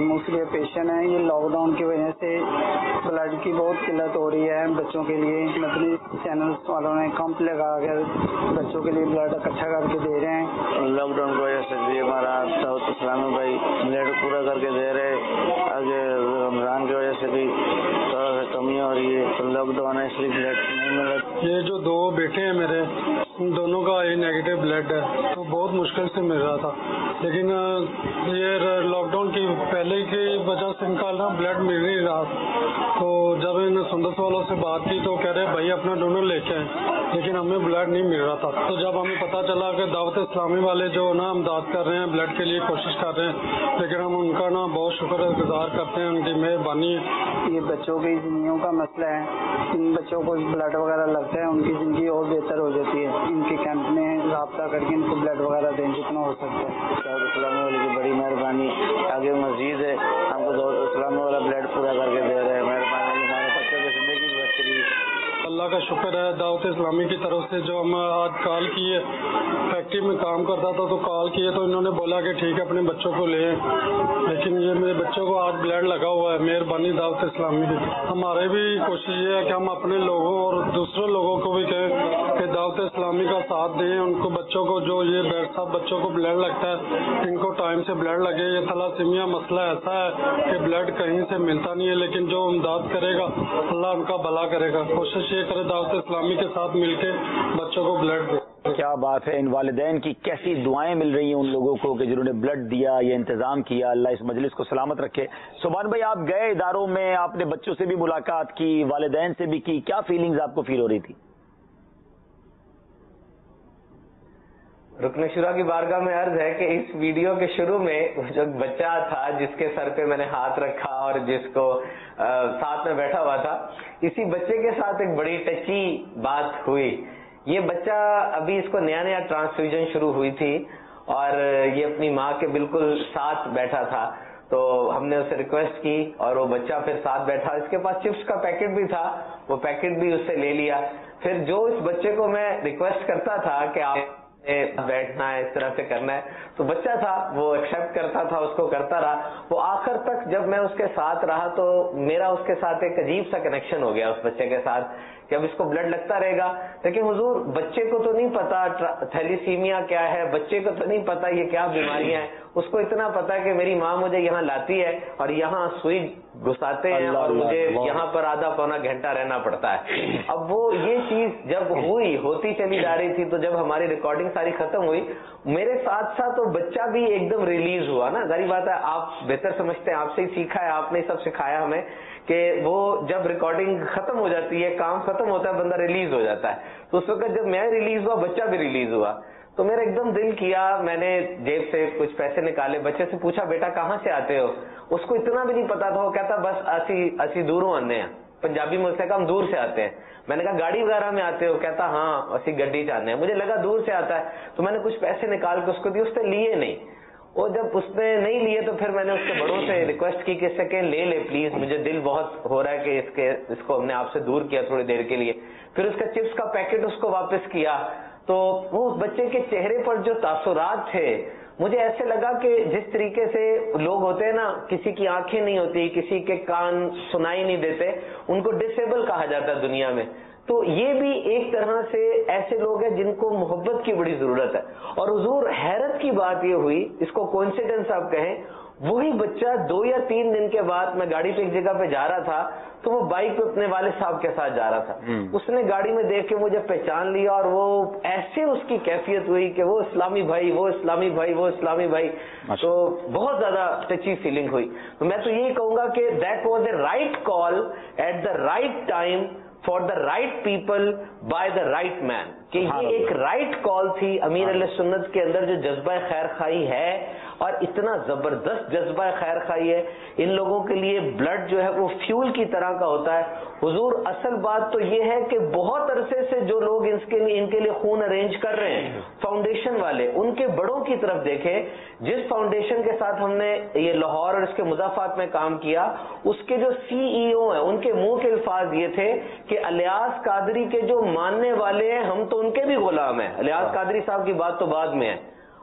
موسلی پیشنٹ ہیں. یہ لاک ڈاؤن کی وجہ سے بلڈ کی بہت قلت ہو رہی ہے بچوں کے لیے. مدنی چینلز والوں نے کیمپ لگا کر بچوں کے لیے بلڈ اکٹھا کر کے دے رہے ہیں. لاک ڈاؤن کی وجہ سے بھی ہمارا دعوت اسلامی بھائی بلڈ پورا کر کے دے رہے. آگے رمضان کی وجہ سے بھی تھوڑا سا کمی ہو رہی ہے. لاک ڈاؤن ہے اس لیے بلڈ نہیں مل رہا. یہ جو 2 بیٹے ہیں میرے, ان دونوں کا اے نیگیٹو بلڈ ہے, تو بہت مشکل سے مل رہا تھا. لیکن یہ لاک ڈاؤن کی پہلے کی وجہ سے ان کا بلڈ مل نہیں رہا. تو جب ان سندس والوں سے بات کی تو کہہ رہے بھائی اپنا ڈونر لے کے آئیں, لیکن ہمیں بلڈ نہیں مل رہا تھا. تو جب ہمیں پتہ چلا کہ دعوت اسلامی والے جو نا امداد کر رہے ہیں, بلڈ کے لیے کوشش کر رہے ہیں, لیکن ہم ان کا نا بہت شکر گزار کرتے ہیں, ان کی مہربانی ہے. یہ بچوں کی زندگیوں کا مسئلہ ہے. ان بچوں کو بلڈ وغیرہ لگتا ہے, ان کی زندگی اور بہتر ہو جاتی ہے. ان کے کیمپ میں رابطہ کر کے ان کو بلڈ وغیرہ دیں جتنا ہو سکتا ہے. دعوت اسلامی والے کی بڑی مہربانی. آگے مزید ہے, ہم کو دعوت اسلامی والا بلڈ پورا کر کے دے رہے ہیں. مہربانی, ہمارے بچوں کی زندگی بہتری. اللہ کا شکر ہے دعوت اسلامی کی طرف سے جو ہم آج کال کیے, فیکٹری میں کام کرتا تھا تو کال کیے تو انہوں نے بولا کہ ٹھیک ہے اپنے بچوں کو لیں, لیکن یہ میرے بچوں کو آج بلڈ لگا ہوا ہے. مہربانی دعوت اسلامی کی. ہمارے بھی کوشش یہ ہے کہ ہم اپنے لوگوں اور دوسرے لوگوں کو بھی کہیں کہ دعوت اسلامی کا ساتھ دیں. ان کو بچوں کو جو یہ بیڈ صاحب بچوں کو بلڈ لگتا ہے, ان کو ٹائم سے بلڈ لگے. یہ تھیلیسیمیا مسئلہ ایسا ہے کہ بلڈ کہیں سے ملتا نہیں ہے, لیکن جو امداد کرے گا اللہ ان کا بھلا کرے گا. کوشش یہ کرے دعوت اسلامی کے ساتھ مل کے بچوں کو بلڈ دے. کیا بات ہے. ان والدین کی کیسی دعائیں مل رہی ہیں ان لوگوں کو کہ جنہوں نے بلڈ دیا, یہ انتظام کیا. اللہ اس مجلس کو سلامت رکھے. سبحان بھائی, آپ گئے اداروں میں, آپ نے بچوں سے بھی ملاقات کی, والدین سے بھی کی, کیا فیلنگز آپ کو فیل ہو رہی تھی؟ رکن شورا کی بارگاہ میں عرض ہے کہ اس ویڈیو کے شروع میں جو بچہ تھا جس کے سر پہ میں نے ہاتھ رکھا اور جس کو ساتھ میں بیٹھا ہوا تھا, اسی بچے کے ساتھ ایک بڑی ٹچی بات ہوئی. یہ بچہ ابھی اس کو نیا ٹرانسفیوژن شروع ہوئی تھی اور یہ اپنی ماں کے بالکل ساتھ بیٹھا تھا. تو ہم نے اسے ریکویسٹ کی اور وہ بچہ پھر ساتھ بیٹھا. اس کے پاس چپس کا پیکٹ بھی تھا, وہ پیکٹ بھی اس سے لے لیا. پھر جو اس بچے کو میں ریکویسٹ کرتا تھا کہ آپ بیٹھنا ہے, اس طرح سے کرنا ہے, تو بچہ تھا وہ ایکسپٹ کرتا تھا, اس کو کرتا رہا. وہ آخر تک جب میں اس کے ساتھ رہا تو میرا اس کے ساتھ ایک عجیب سا کنیکشن ہو گیا اس بچے کے ساتھ کہ اب اس کو بلڈ لگتا رہے گا. لیکن حضور بچے کو تو نہیں پتا تھیلیسیمیا کیا ہے, بچے کو تو نہیں پتا یہ کیا بیماریاں ہیں. اس کو اتنا پتا ہے کہ میری ماں مجھے یہاں لاتی ہے اور یہاں سوئی گھساتے ہیں اور مجھے یہاں پر آدھا پونا گھنٹہ رہنا پڑتا ہے. اب وہ یہ چیز جب ہوتی چلی جا رہی تھی, تو جب ہماری ریکارڈنگ ساری ختم ہوئی, میرے ساتھ ساتھ وہ بچہ بھی ایک دم ریلیز ہوا نا. ظاہر بات ہے آپ بہتر سمجھتے ہیں, آپ سے ہی سیکھا ہے, آپ نے سب سکھایا ہمیں کہ وہ جب ریکارڈنگ ختم ہو جاتی ہے, کام ختم ہوتا ہے, بندہ ریلیز ہو جاتا ہے. تو اس وقت جب میں ریلیز ہوا, بچہ بھی ریلیز ہوا, تو میرا ایک دم دل کیا. میں نے جیب سے کچھ پیسے نکالے, بچے سے پوچھا بیٹا کہاں سے آتے ہو. اس کو اتنا بھی نہیں پتا تھا, وہ کہتا بس اسی دوروں آنے ہیں. پنجابی میں سے کہا ہم دور سے آتے ہیں. میں نے کہا گاڑی وغیرہ میں آتے ہو, کہتا ہاں اسی گڈی چاہتے ہیں. مجھے لگا دور سے آتا ہے, تو میں نے کچھ پیسے نکال کے اس کو دیے. اس نے لیے نہیں, اور جب اس نے نہیں لیے تو پھر میں نے اس کے بڑوں سے ریکویسٹ کی کہ اس سے کہیں لے پلیز, مجھے دل بہت ہو رہا ہے کہ اس کو ہم نے آپ سے دور کیا تھوڑی دیر کے لیے. پھر اس کا چپس کا پیکٹ اس کو واپس کیا. تو وہ بچے کے چہرے پر جو تاثرات تھے, مجھے ایسے لگا کہ جس طریقے سے لوگ ہوتے ہیں نا, کسی کی آنکھیں نہیں ہوتی, کسی کے کان سنائی نہیں دیتے, ان کو ڈس ایبل کہا جاتا ہے دنیا میں. تو یہ بھی ایک طرح سے ایسے لوگ ہیں جن کو محبت کی بڑی ضرورت ہے. اور حضور حیرت کی بات یہ ہوئی, اس کو کوئنسیڈنس آپ کہیں, وہی بچہ 2 یا 3 دن کے بعد میں گاڑی پہ ایک جگہ پہ جا رہا تھا, تو وہ بائک پہ اپنے والد صاحب کے ساتھ جا رہا تھا. اس نے گاڑی میں دیکھ کے مجھے پہچان لیا, اور وہ ایسے اس کی کیفیت ہوئی کہ وہ اسلامی بھائی, وہ اسلامی بھائی, وہ اسلامی بھائی. تو بہت زیادہ ٹچی فیلنگ ہوئی. تو میں تو یہی کہوں گا کہ that was a right call at the right time for the right people by the right man. کہ یہ ایک رائٹ کال تھی. امیر علیہ سنت کے اندر جو جذبہ خیر خواہی ہے, اور اتنا زبردست جذبہ خیر خواہی ہے, ان لوگوں کے لیے بلڈ جو ہے وہ فیول کی طرح کا ہوتا ہے. حضور اصل بات تو یہ ہے کہ بہت عرصے سے جو لوگ ان کے لیے خون ارینج کر رہے ہیں, فاؤنڈیشن والے, ان کے بڑوں کی طرف دیکھیں. جس فاؤنڈیشن کے ساتھ ہم نے یہ لاہور اور اس کے مضافات میں کام کیا, اس کے جو CEO ہیں, ان کے منہ کے الفاظ یہ تھے کہ الیاس قادری کے جو ماننے والے ہیں, ہم تو ان کے بھی غلام ہیں. الیاس قادری صاحب کی بات تو بعد میں ہے,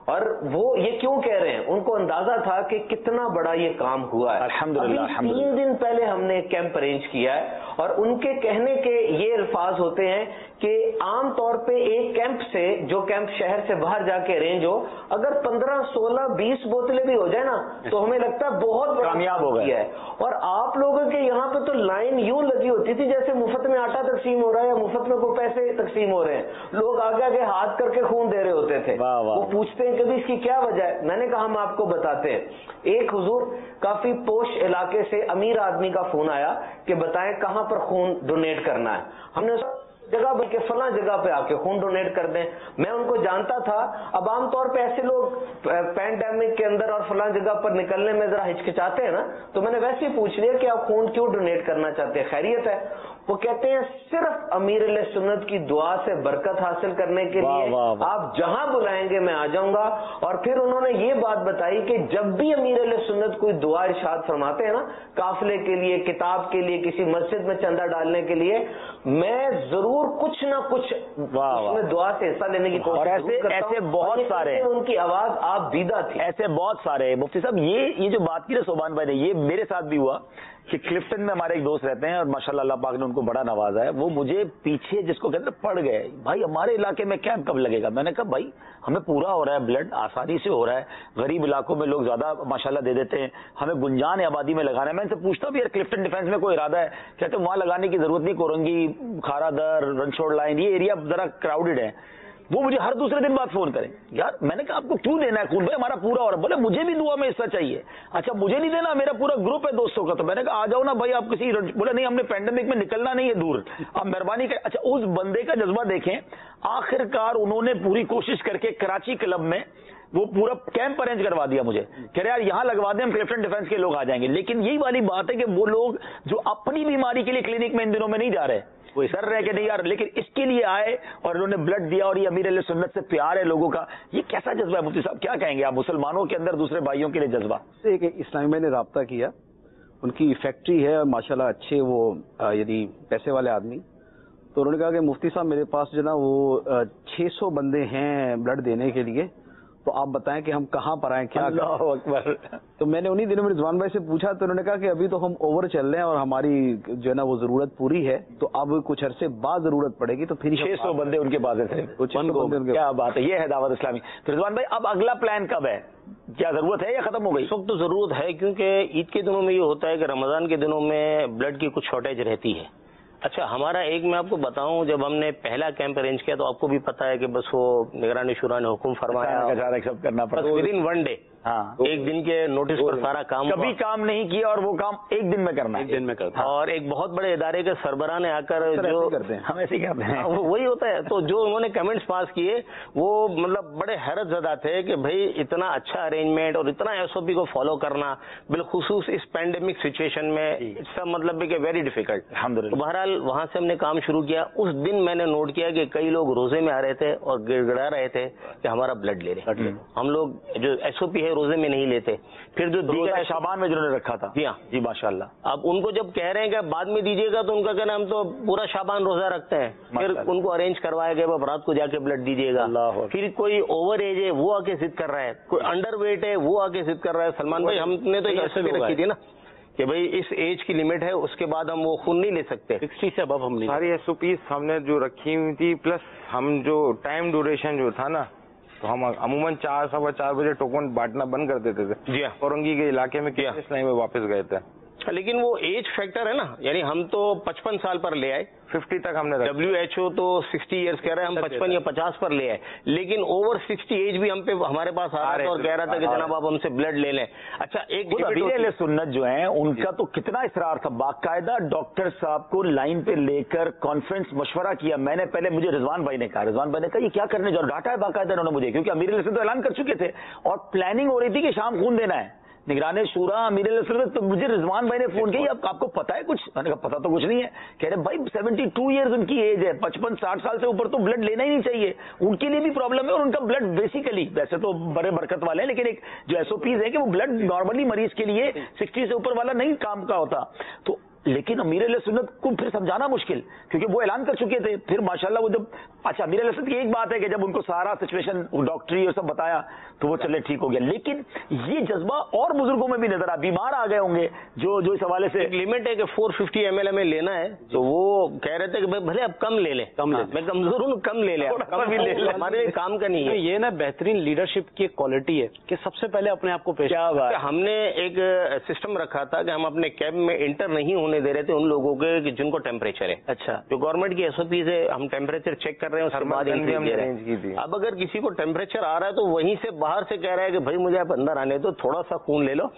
اور وہ یہ کیوں کہہ رہے ہیں؟ ان کو اندازہ تھا کہ کتنا بڑا یہ کام ہوا ہے. الحمدللہ 3 دن پہلے ہم نے ایک کیمپ ارینج کیا ہے اور ان کے کہنے کے یہ الفاظ ہوتے ہیں کہ عام طور پہ ایک کیمپ سے، جو کیمپ شہر سے باہر جا کے ارینج ہو، اگر 15 16 20 بوتلیں بھی ہو جائے نا تو ہمیں لگتا ہے بہت کامیاب ہو گیا ہے. اور آپ لوگوں کے یہاں پہ تو لائن یوں لگی ہوتی تھی جیسے مفت میں آٹا تقسیم ہو رہا ہے یا مفت میں کوئی پیسے تقسیم ہو رہے ہیں. لوگ آگے آگے ہاتھ کر کے خون دے رہے ہوتے تھے. وہ پوچھتے ہیں کہ اس کی کیا وجہ ہے. میں نے کہا ہم آپ کو بتاتے ہیں. ایک حضور کافی پوش علاقے سے امیر آدمی کا فون آیا کہ بتائیں کہاں پر خون ڈونیٹ کرنا ہے. ہم نے جگہ بلکہ فلاں جگہ پہ آ کے خون ڈونیٹ کر دیں. میں ان کو جانتا تھا. اب عام طور پہ ایسے لوگ پینڈیمک کے اندر اور فلاں جگہ پر نکلنے میں ذرا ہچکچاتے ہیں نا، تو میں نے ویسے ہی پوچھ لیا کہ آپ خون کیوں ڈونیٹ کرنا چاہتے ہیں، خیریت ہے؟ وہ کہتے ہیں صرف امیر علیہ سنت کی دعا سے برکت حاصل کرنے کے لیے آپ جہاں بلائیں گے میں آ جاؤں گا. اور پھر انہوں نے یہ بات بتائی کہ جب بھی امیر علیہ سنت کوئی دعا ارشاد فرماتے ہیں نا، قافلے کے لیے، کتاب کے لیے، کسی مسجد میں چندہ ڈالنے کے لیے، میں ضرور کچھ نہ کچھ اس میں دعا سے حصہ لینے کی کوشش کرتا ہوں. ایسے بہت سارے، ان کی آواز آپ دیدہ تھی. ایسے بہت سارے. مفتی صاحب یہ جو بات کی نا صوبان بھائی نے، یہ میرے ساتھ بھی ہوا کہ کلفٹن میں ہمارے ایک دوست رہتے ہیں اور ماشاءاللہ اللہ پاک نے ان کو بڑا نوازا ہے. وہ مجھے پیچھے جس کو کہتے ہیں پڑ گئے، بھائی ہمارے علاقے میں کیمپ کب لگے گا؟ میں نے کہا بھائی ہمیں پورا ہو رہا ہے، بلڈ آسانی سے ہو رہا ہے، غریب علاقوں میں لوگ زیادہ ماشاءاللہ دے دیتے ہیں، ہمیں گنجان آبادی میں لگانا ہے. میں ان سے پوچھتا بھی یار کلفٹن ڈیفینس میں کوئی ارادہ ہے؟ کہتے ہیں وہاں لگانے کی ضرورت نہیں، کورنگی، کھارا در، رنچوڑ لائن، یہ ایریا ذرا کراؤڈڈ ہے. وہ مجھے ہر دوسرے دن بعد فون کریں، یار میں نے کہا آپ کو کیوں دینا ہے خون؟ بھائی ہمارا پورا ہو رہا ہے. بولے مجھے بھی دعا میں حصہ چاہیے. اچھا مجھے نہیں دینا، میرا پورا گروپ ہے دوستوں کا. تو میں نے کہا آ جاؤ نا بھائی آپ کسی. بولے نہیں ہم نے پینڈیمک میں نکلنا نہیں ہے دور، آپ مہربانی کر. اچھا اس بندے کا جذبہ دیکھیں. آخر کار انہوں نے پوری کوشش کر کے کراچی کلب میں وہ پورا کیمپ ارینج کروا دیا مجھے کہ یار یہاں لگوا دیں، ہم کلفٹن ڈیفینس کے لوگ آ جائیں گے. لیکن یہی والی بات ہے کہ وہ لوگ جو اپنی بیماری کے لیے کلینک میں ان دنوں میں نہیں جا رہے، وہ ڈر رہے کہ نہیں یار، لیکن اس کے لیے آئے اور انہوں نے بلڈ دیا. اور یہ امیر علیہ سنت سے پیار ہے لوگوں کا. یہ کیسا جذبہ ہے مفتی صاحب؟ کیا کہیں گے آپ مسلمانوں کے اندر دوسرے بھائیوں کے لیے جذبہ؟ ایک اسلامی میں نے رابطہ کیا، ان کی فیکٹری ہے ماشاءاللہ اچھے، وہ یعنی پیسے والے آدمی. تو انہوں نے کہا کہ مفتی صاحب میرے پاس جو نا وہ 600 بندے ہیں بلڈ دینے کے لیے، تو آپ بتائیں کہ ہم کہاں پر آئیں، کیا اللہ اکبر. تو میں نے انہی دنوں میں رضوان بھائی سے پوچھا تو انہوں نے کہا کہ ابھی تو ہم اوور چل رہے ہیں اور ہماری جو ہے نا وہ ضرورت پوری ہے، تو اب کچھ عرصے بعد ضرورت پڑے گی. تو پھر 600 بندے ان کے پاس ہیں. کیا بات ہے، یہ ہے دعوت اسلامی. تو رضوان بھائی اب اگلا پلان کب ہے؟ کیا ضرورت ہے یا ختم ہو گئی؟ اس وقت تو ضرورت ہے، کیونکہ عید کے دنوں میں یہ ہوتا ہے کہ رمضان کے دنوں میں بلڈ کی کچھ شارٹیج رہتی ہے. اچھا ہمارا ایک میں آپ کو بتاؤں، جب ہم نے پہلا کیمپ ارینج کیا تو آپ کو بھی پتا ہے کہ بس وہ نگرانی شورا نے حکم فرمایا سب کرنا پڑا ود ان 1 ڈے، ایک دن کے نوٹس پر سارا کام. کبھی کام نہیں کیا اور وہ کام ایک دن میں کرنا ہے. ایک دن میں کرتا. اور ایک بہت بڑے ادارے کے سربراہ نے آ کر جو کرتے ہیں، ہم ایسے کرتے ہیں، وہی ہوتا ہے. تو جو انہوں نے کمنٹس پاس کیے وہ مطلب بڑے حیرت زدہ تھے کہ بھائی اتنا اچھا ارینجمنٹ اور اتنا ایس او پی کو فالو کرنا، بالخصوص اس پینڈیمک سچویشن میں، اس کا مطلب ہے کہ ویری ڈیفیکلٹ. الحمدللہ. بہرحال وہاں سے ہم نے کام شروع کیا. اس دن میں نے نوٹ کیا کہ کئی لوگ روزے میں آ رہے تھے اور گڑ گڑا رہے تھے کہ ہمارا بلڈ لے لیں. ہم لوگ جو ایس او پی ہے روزے میں نہیں لیتے. پھر جو دیگر شعبان میں جنہوں نے رکھا تھا، جی ہاں جی ماشاءاللہ، اب ان کو جب کہہ رہے ہیں کہ بعد میں دیجیے گا تو ان کا کہنا ہم تو پورا شعبان روزہ رکھتے ہیں. پھر ان کو ارینج کروایا گیا اب رات کو جا کے بلڈ دیجیے گا. پھر کوئی اوور ایج ہے وہ آ کے ضد کر رہا ہے، کوئی انڈر ویٹ ہے وہ آ کے ضد کر رہا ہے. سلمان بھائی ہم نے تو ایسے بھی رکھی تھی نا کہ بھائی اس ایج کی لمٹ ہے، اس کے بعد ہم وہ خون نہیں لے سکتے. 60 سے ابو ہم نہیں. ساری ایس او پیز ہم نے جو رکھی ہوئی تھی، پلس ہم جو ٹائم ڈیوریشن جو تھا نا، تو ہم عموماً 4 سوا 4 بجے ٹوکن بانٹنا بند کر دیتے تھے. جی ہاں. اورنگی کے علاقے میں کیا اس میں واپس گئے تھے. لیکن وہ ایج فیکٹر ہے نا، یعنی ہم تو 55 سال پر لے آئے، 50 تک ہم نے WHO تو 60 ایئرس کہہ رہے ہیں، ہم 55 یا 50 پر لے آئے. لیکن اوور 60 ایج بھی ہم پہ ہمارے پاس آ رہا تھا اور کہہ رہا تھا کہ جناب آپ ہم سے بلڈ لے لیں. اچھا ایک امیر علیہ سنت جو ہیں ان کا تو کتنا اصرار تھا، باقاعدہ ڈاکٹر صاحب کو لائن پہ لے کر کانفرنس مشورہ کیا. میں نے پہلے مجھے رضوان بھائی نے کہا یہ کیا کرنے جاؤ، ڈاٹا ہے باقاعدہ انہوں نے مجھے، کیونکہ امیر علیہ سنت تو اعلان کر چکے تھے اور پلاننگ ہو رہی تھی کہ شام خون دینا ہے. نگران شورا امیر علیہ سنت، تو مجھے رضوان بھائی نے فون کیا آپ کو پتا ہے کچھ؟ میں نے کہا پتا تو کچھ نہیں ہے. کہہ رہے بھائی 72 ایئرز ان کی ایج ہے، 55-60 سال سے اوپر تو بلڈ لینا ہی نہیں چاہیے. ان کے لیے بھی پرابلم ہے اور ان کا بلڈ بیسیکلی ویسے تو بڑے برکت والے ہیں، لیکن ایک جو ایس او پیز ہے کہ وہ بلڈ نارملی مریض کے لیے 60 سے اوپر والا نہیں کام کا ہوتا. تو لیکن امیر علیہ سنت کو پھر سمجھانا مشکل، کیونکہ وہ اعلان کر چکے تھے. پھر ماشاءاللہ وہ جب اچھا امیر علیہ سنت کی ایک بات ہے کہ جب ان کو سارا سچویشن ڈاکٹری اور سب بتایا तो वो चले ठीक हो गया। लेकिन ये जज्बा और बुजुर्गों में भी नजर आ, बीमार आ गए होंगे जो इस हवाले से। एक लिमिट है कि 450 ml हमें लेना है, तो वो कह रहे थे कि भाई भले अब कम ले लें, मैं कमजोर हूँ, कम ले लें, हमारे काम का नहीं है। ये ना बेहतरीन लीडरशिप की क्वालिटी है कि सबसे पहले अपने आप को पेश। क्या बात। हमने एक सिस्टम रखा था कि हम अपने कैब में इंटर नहीं होने दे रहे थे उन लोगों के कि जिनको टेम्परेचर है। अच्छा, जो गवर्नमेंट की एसओपी से हम टेम्परेचर चेक कर रहे हैं, उसके बाद अब अगर किसी को टेम्परेचर आ रहा है तो वहीं से बाहर से कह रहा है कि भाई मुझे आप अंदर आने दो, थोड़ा सा खून ले लो,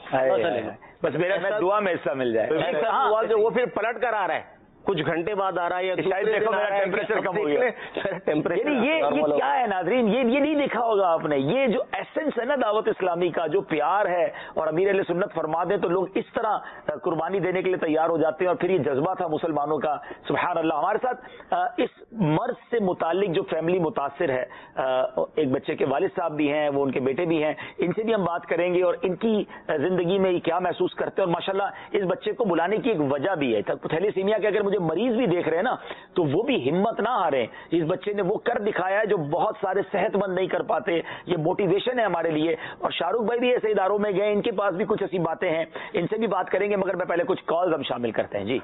बस मेरा दुआ में हिस्सा मिल जाए। वो फिर पलट कर आ रहा है, कुछ घंटे बाद आ रहा है, या देखो मेरा टेम्परेचर कम हो गया। टेम्परेचर ये क्या है नाजरीन, ये नहीं देखा होगा आपने, ये जो एसेंस है ना दावत इस्लामी का, जो प्यार है, और अमीर अहले सुन्नत फरमा दे तो लोग इस तरह कुर्बानी देने के लिए तैयार हो जाते हैं। और फिर ये जज्बा था मुसलमानों का, सुभान अल्लाह। हमारे साथ इस मर्ज से मुतालिक जो फैमिली मुतासिर है, एक बच्चे के वालिद साहब भी हैं, वो उनके बेटे भी हैं, इनसे भी हम बात करेंगे और इनकी जिंदगी में क्या महसूस करते हैं। और माशाल्लाह इस बच्चे को बुलाने की एक वजह भी है, थैलेसीमिया के अगर मुझे मरीज भी देख रहे हैं ना, तो वो भी हिम्मत ना हारे। इस बच्चे ने वो कर दिखाया है जो बहुत सारे सेहतमंद नहीं कर पाते। ये मोटिवेशन है हमारे लिए। और शाहरुख भाई भी ऐसे इदारों में गए, इनके पास भी कुछ ऐसी बातें हैं, इनसे भी बात करेंगे, मगर मैं पहले कुछ कॉल्स हम शामिल करते हैं। जी,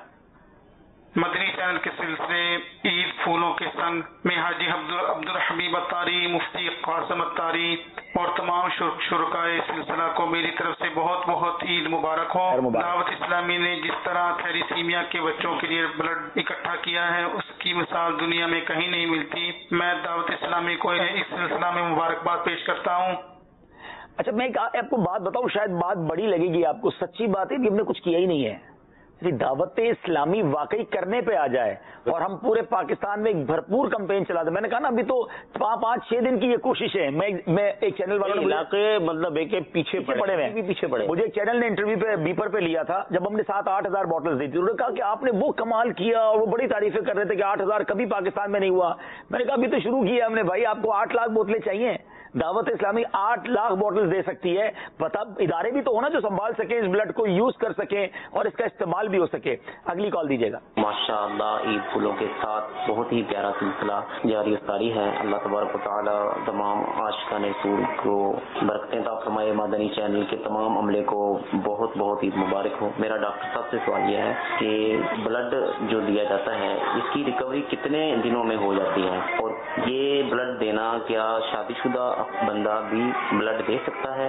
मदनी चैनल के सिलसिले ईद फूलों के संग में हाजी अब्दुल हमीद अत्तारी, मुफ्ती कासिम अत्तारी और तमाम शुरकाए सिलसिला को मेरी तरफ से बहुत बहुत ईद मुबारक हो। दावत इस्लामी ने जिस तरह थैलेसीमिया के बच्चों के लिए ब्लड इकट्ठा किया है, उसकी मिसाल दुनिया में कहीं नहीं मिलती। मैं दावत इस्लामी को इस सिलसिला में मुबारकबाद पेश करता हूँ। अच्छा, मैं आपको बात बताऊं, शायद बात बड़ी लगेगी आपको, सच्ची बात है कि हमने कुछ किया ही नहीं है। दावत इस्लामी वाकई करने पे आ जाए और हम पूरे पाकिस्तान में एक भरपूर कैंपेन चला दे। मैंने कहा ना, अभी तो 5-6 दिन की ये कोशिश है। मैं एक चैनल वालों ने इलाके मतलब एक पीछे पड़े हुए, मुझे एक चैनल ने इंटरव्यू पे बीपर पे लिया था, जब हमने 7-8 हजार बॉटल्स दी थी। उन्होंने कहा कि आपने वो कमाल किया, और वो बड़ी तारीफें कर रहे थे कि 8 हजार कभी पाकिस्तान में नहीं हुआ। मैंने कहा अभी तो शुरू किया हमने भाई, आपको 8 लाख बोतलें चाहिए। दावत इस्लामी 8 लाख बॉटल्स दे सकती है। पता इदारे भी तो होना जो संभाल सके, इस ब्लड को यूज कर सके और इसका इस्तेमाल भी हो सके। अगली कॉल दीजिएगा। माशाअल्लाह, ईद फूलों के साथ बहुत ही प्यारा सिलसिला जारी सारी है। अल्लाह तबारक व तआला तमाम आशिकाने रसूल को बरकतें अता फरमाए। मदनी चैनल के तमाम अमले को बहुत बहुत ईद मुबारक हो। मेरा डॉक्टर साहब से सवाल यह है कि ब्लड जो दिया जाता है, इसकी रिकवरी कितने दिनों में हो जाती है, और ये ब्लड देना क्या शादीशुदा बंदा भी ब्लड दे सकता है?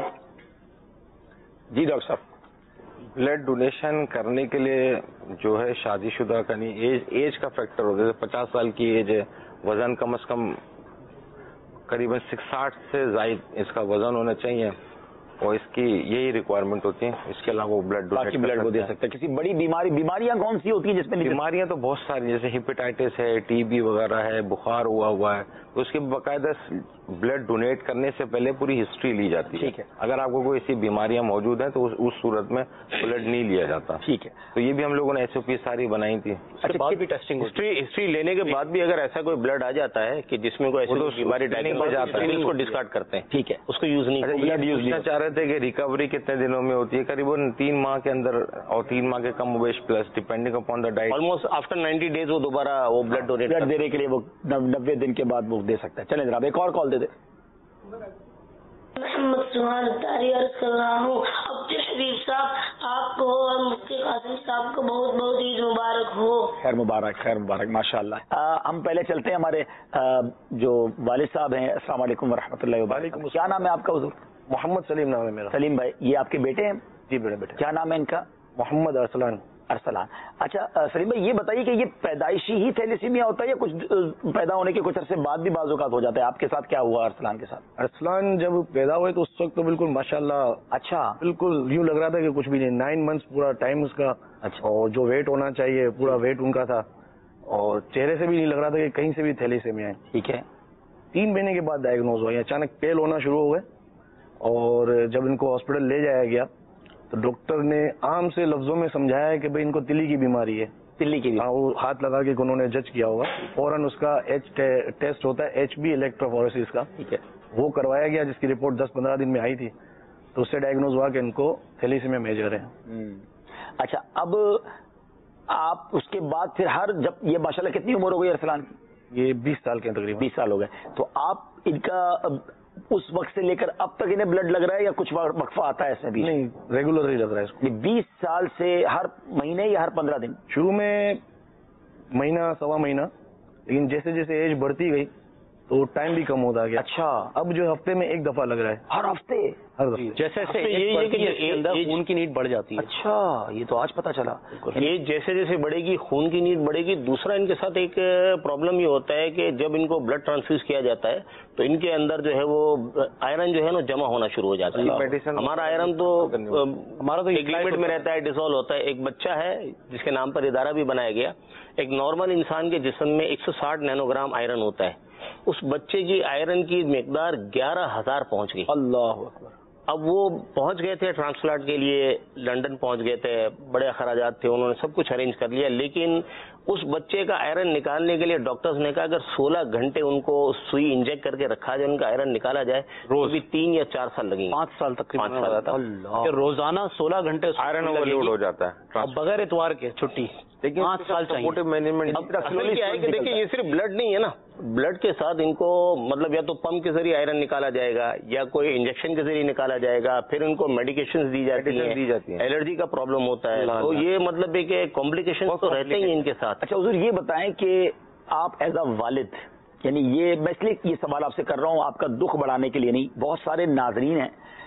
जी डॉक्टर साहब, ब्लड डोनेशन करने के लिए जो है शादीशुदा का नहीं, एज का फैक्टर होता है। 50 साल की एज है, वजन कम से कम करीबन 60 से जायद इसका वजन होना चाहिए, और इसकी यही रिक्वायरमेंट होती है। इसके अलावा वो ब्लड डोनेट ब्लड वो दे सकता है। किसी बड़ी बीमारियां कौन सी होती है जिसमें? बीमारियां तो बहुत सारी, जैसे हेपेटाइटिस है, टीबी वगैरह है, बुखार हुआ है, तो उसकी बाकायदा ब्लड डोनेट करने से पहले पूरी हिस्ट्री ली जाती है। ठीक है। अगर आपको कोई ऐसी बीमारियां मौजूद हैं तो उस सूरत में ब्लड नहीं लिया जाता। ठीक है। तो ये भी हम लोगों ने एसओपी सारी बनाई थी। टेस्टिंग हिस्ट्री लेने के बाद भी अगर ऐसा कोई ब्लड आ जाता है कि जिसमें कोई ऐसी बीमारी डायग्नोस जाता है, उसको डिस्कार्ड करते हैं। ठीक है, उसको यूज नहीं पूछना चाह रहे थे कि रिकवरी कितने दिनों में होती है? करीबन 3 माह के अंदर, और 3 माह के कम वेश plus, depending upon the diet. Almost after 90 days वो दोबारा वो ब्लड डोनेट देने के लिए वो 90 दिन के बाद वो दे सकता है। चलें जनाब, एक और कॉल दे दे। मोहम्मद सुहान तारी अर्ज कर रहा हूँ। अब्दुल हबीब साहब, आपको और मुफ्ती कासिम साहब को बहुत बहुत ईद मुबारक हो। खैर मुबारक, खैर मुबारक, माशाअल्लाह। हम पहले चलते हैं हमारे जो वालिद साहब हैं। अस्सलाम वालेकुम व रहमतुल्लाहि व बरकातहू। क्या नाम है आपका हुजूर? मोहम्मद सलीम नाम है मेरा। सलीम भाई, ये आपके बेटे हैं? जी मेरे बेटे। क्या नाम है इनका? मोहम्मद अरसलान। अरसलान। अच्छा सलीम भाई, ये बताइए कि ये पैदाइशी ही थैलेसीमिया होता है या कुछ पैदा होने के कुछ अरसे बाद भी बाज़-औक़ात हो जाता है? आपके साथ क्या हुआ अरसलान के साथ? अरसलान जब पैदा हुए तो उस वक्त तो बिल्कुल माशाल्लाह, अच्छा, बिल्कुल यूं लग रहा था कि कुछ भी नहीं। 9 मंथ्स पूरा टाइम उसका। अच्छा। और जो वेट होना चाहिए पूरा वेट उनका था, और चेहरे से भी नहीं लग रहा था कि कहीं से भी थैलेसीमिया है। ठीक है। 3 महीने के बाद डायग्नोज हुआ। अचानक पेल होना शुरू हो गए, और जब इनको हॉस्पिटल ले जाया गया तो डॉक्टर ने आम से लफ्जों में समझाया है कि भाई इनको तिली की बीमारी है। तिली की? हाँ, वो हाथ लगा के उन्होंने जज किया होगा। फौरन उसका टेस्ट होता है HB इलेक्ट्रोफोरेसिस का। ठीक है। वो करवाया गया, जिसकी रिपोर्ट 10-15 दिन में आई थी, तो उससे डायग्नोज हुआ कि इनको थैलेसीमिया मेजर है। अच्छा, अब आप उसके बाद फिर जब ये माशाल्लाह कितनी उम्र हो गई अरसलान की? ये 20 साल के तकरीबन। 20 साल हो गए। तो आप इनका اس وقت سے لے کر اب تک انہیں بلڈ لگ رہا ہے یا کچھ وقفہ آتا ہے اس میں بھی؟ نہیں، ریگولر ہی لگ رہا ہے اس کو. 20 سال سے ہر مہینے یا ہر 15 دن؟ شروع میں مہینہ سوا مہینہ، لیکن جیسے جیسے ایج بڑھتی گئی تو ٹائم بھی کم ہوتا گیا. اچھا، اب جو ہفتے میں ایک دفعہ لگ رہا ہے. ہر ہفتے؟ ہر دفعہ. جیسے یہی ہے کہ خون کی نیڈ بڑھ جاتی ہے. اچھا، یہ تو آج پتا چلا. یہ جیسے جیسے بڑھے گی خون کی نیڈ بڑھے گی. دوسرا ان کے ساتھ ایک پرابلم یہ ہوتا ہے کہ جب ان کو بلڈ ٹرانسفیوز کیا جاتا ہے تو ان کے اندر جو ہے وہ آئرن جو ہے نا جمع ہونا شروع ہو جاتا ہے. ہمارا آئرن تو ایک لمٹ میں رہتا ہے، ڈیزالو ہوتا ہے. ایک بچہ ہے جس کے نام پر ادارہ بھی بنایا گیا. ایک نارمل انسان کے جسم میں 160 نینو گرام آئرن ہوتا ہے. اس بچے کی آئرن کی مقدار 11,000 پہنچ گئی. اللہ اکبر. اب وہ پہنچ گئے تھے ٹرانسپلانٹ کے لیے، لنڈن پہنچ گئے تھے، بڑے اخراجات تھے، انہوں نے سب کچھ ارینج کر لیا. لیکن اس بچے کا آئرن نکالنے کے لیے ڈاکٹرز نے کہا اگر 16 گھنٹے ان کو سوئی انجیکٹ کر کے رکھا جائے، ان کا آئرن نکالا جائے، روز بھی 3 یا 4 سال لگیں گے. 5 سال تک. 5 سال روزانہ 16 گھنٹے آئرن اوورلوڈ ہو جاتا ہے بغیر اتوار کے چھٹی. لیکن 5 سال چاہیے. مینجمنٹ. اصل کیا ہے کہ دیکھیں یہ صرف بلڈ نہیں ہے نا، بلڈ کے ساتھ ان کو مطلب یا تو پمپ کے ذریعے آئرن نکالا جائے گا یا کوئی انجیکشن کے ذریعے نکالا جائے گا، پھر ان کو میڈیکیشن دی جاتی ہیں، الرجی کا پرابلم ہوتا ہے. تو یہ مطلب ہے کہ کمپلیکیشن تو رہتے ہی ان کے ساتھ. اچھا حضور یہ بتائیں کہ آپ ایز اے والد، یعنی یہ میں اس لیے یہ سوال آپ سے کر رہا ہوں آپ کا دکھ بڑھانے کے لیے نہیں، بہت سارے ناظرین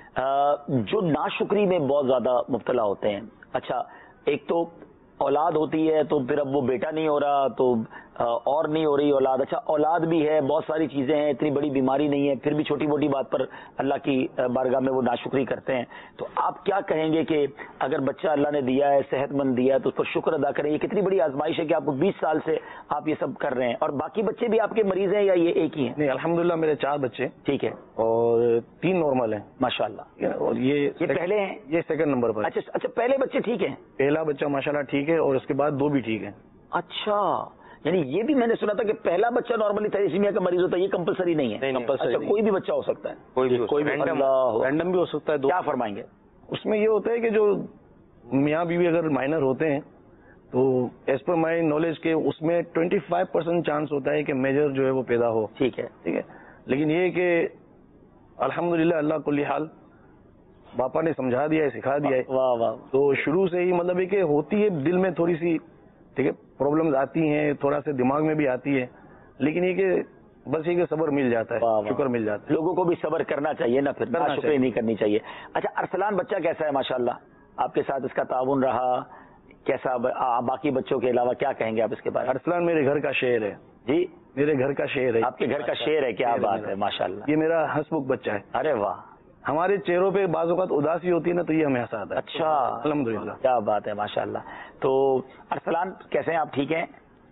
ہیں جو ناشکری میں بہت زیادہ مبتلا ہوتے ہیں. اچھا، ایک تو اولاد ہوتی ہے تو پھر اب وہ بیٹا نہیں ہو رہا تو اور نہیں ہو رہی اولاد. اچھا، اولاد بھی ہے، بہت ساری چیزیں ہیں، اتنی بڑی بیماری نہیں ہے، پھر بھی چھوٹی موٹی بات پر اللہ کی بارگاہ میں وہ ناشکری کرتے ہیں. تو آپ کیا کہیں گے کہ اگر بچہ اللہ نے دیا ہے، صحت مند دیا ہے، تو اس پر شکر ادا کریں. یہ کتنی بڑی آزمائش ہے کہ آپ کو 20 سال سے آپ یہ سب کر رہے ہیں. اور باقی بچے بھی آپ کے مریض ہیں یا یہ ایک ہی ہیں؟ نہیں، الحمدللہ میرے 4 بچے. ٹھیک ہے. اور 3 نارمل ہیں ماشاءاللہ. اور یہ پہلے ہیں؟ یہ سیکنڈ نمبر پر. اچھا، پہلے بچے ٹھیک ہیں؟ پہلا بچہ ماشاءاللہ ٹھیک ہے اور اس کے بعد 2 بھی ٹھیک ہیں. اچھا، یعنی یہ بھی میں نے سنا تھا کہ پہلا بچہ نارملی تھیلیسیمیا کا مریض ہوتا ہے، یہ کمپلسری نہیں ہے؟ اچھا، کوئی بھی بچہ ہو سکتا ہے؟ کوئی بھی رینڈم بھی ہو سکتا ہے. کیا فرمائیں گے اس میں؟ یہ ہوتا ہے کہ جو میاں بیوی اگر مائنر ہوتے ہیں تو ایز پر مائی نالج کے اس میں 25% چانس ہوتا ہے کہ میجر جو ہے وہ پیدا ہو. ٹھیک ہے. لیکن یہ کہ الحمدللہ اللہ کل حال باپا نے سمجھا دیا ہے، سکھا دیا ہے. واہ واہ. تو شروع سے ہی مطلب ہے کہ ہوتی ہے دل میں تھوڑی سی، ٹھیک ہے، پرابلمز آتی ہیں، تھوڑا سا دماغ میں بھی آتی ہے، لیکن یہ کہ بس یہ کہ صبر مل جاتا ہے، شکر مل جاتا ہے. لوگوں کو بھی صبر کرنا چاہیے نا، پھر ناشکری نہیں کرنی چاہیے. اچھا، ارسلان بچہ کیسا ہے؟ ماشاءاللہ آپ کے ساتھ اس کا تعاون رہا کیسا؟ باقی بچوں کے علاوہ کیا کہیں گے آپ اس کے بارے میں؟ ارسلان میرے گھر کا شعر ہے. جی، میرے گھر کا شعر ہے. آپ کے گھر کا شعر ہے؟ کیا بات ہے، ماشاءاللہ. یہ میرا ہنسمکھ بچہ ہے. ارے واہ. ہمارے چہروں پہ بعض اوقات اداسی ہوتی ہے نا تو یہ ہمیں ہنساتا ہے. اچھا، الحمدللہ. کیا بات ہے، ماشاءاللہ. تو ارسلان کیسے ہیں آپ؟ ٹھیک ہیں؟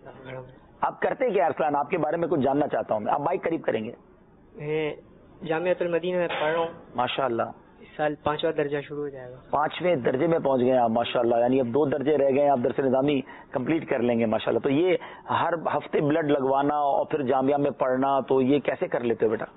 آپ کرتے کیا ارسلان؟ آپ کے بارے میں کچھ جاننا چاہتا ہوں میں. آپ مائک قریب کریں گے. میں جامعۃ المدینہ میں پڑھ رہا ہوں. ماشاءاللہ. اس سال 5واں درجہ شروع ہو جائے گا. 5ویں درجے میں پہنچ گئے آپ، ماشاءاللہ. یعنی اب 2 درجے رہ گئے ہیں، آپ درس نظامی کمپلیٹ کر لیں گے ماشاءاللہ. تو یہ ہر ہفتے بلڈ لگوانا اور پھر جامعہ میں پڑھنا، تو یہ کیسے کر لیتے ہو بیٹا؟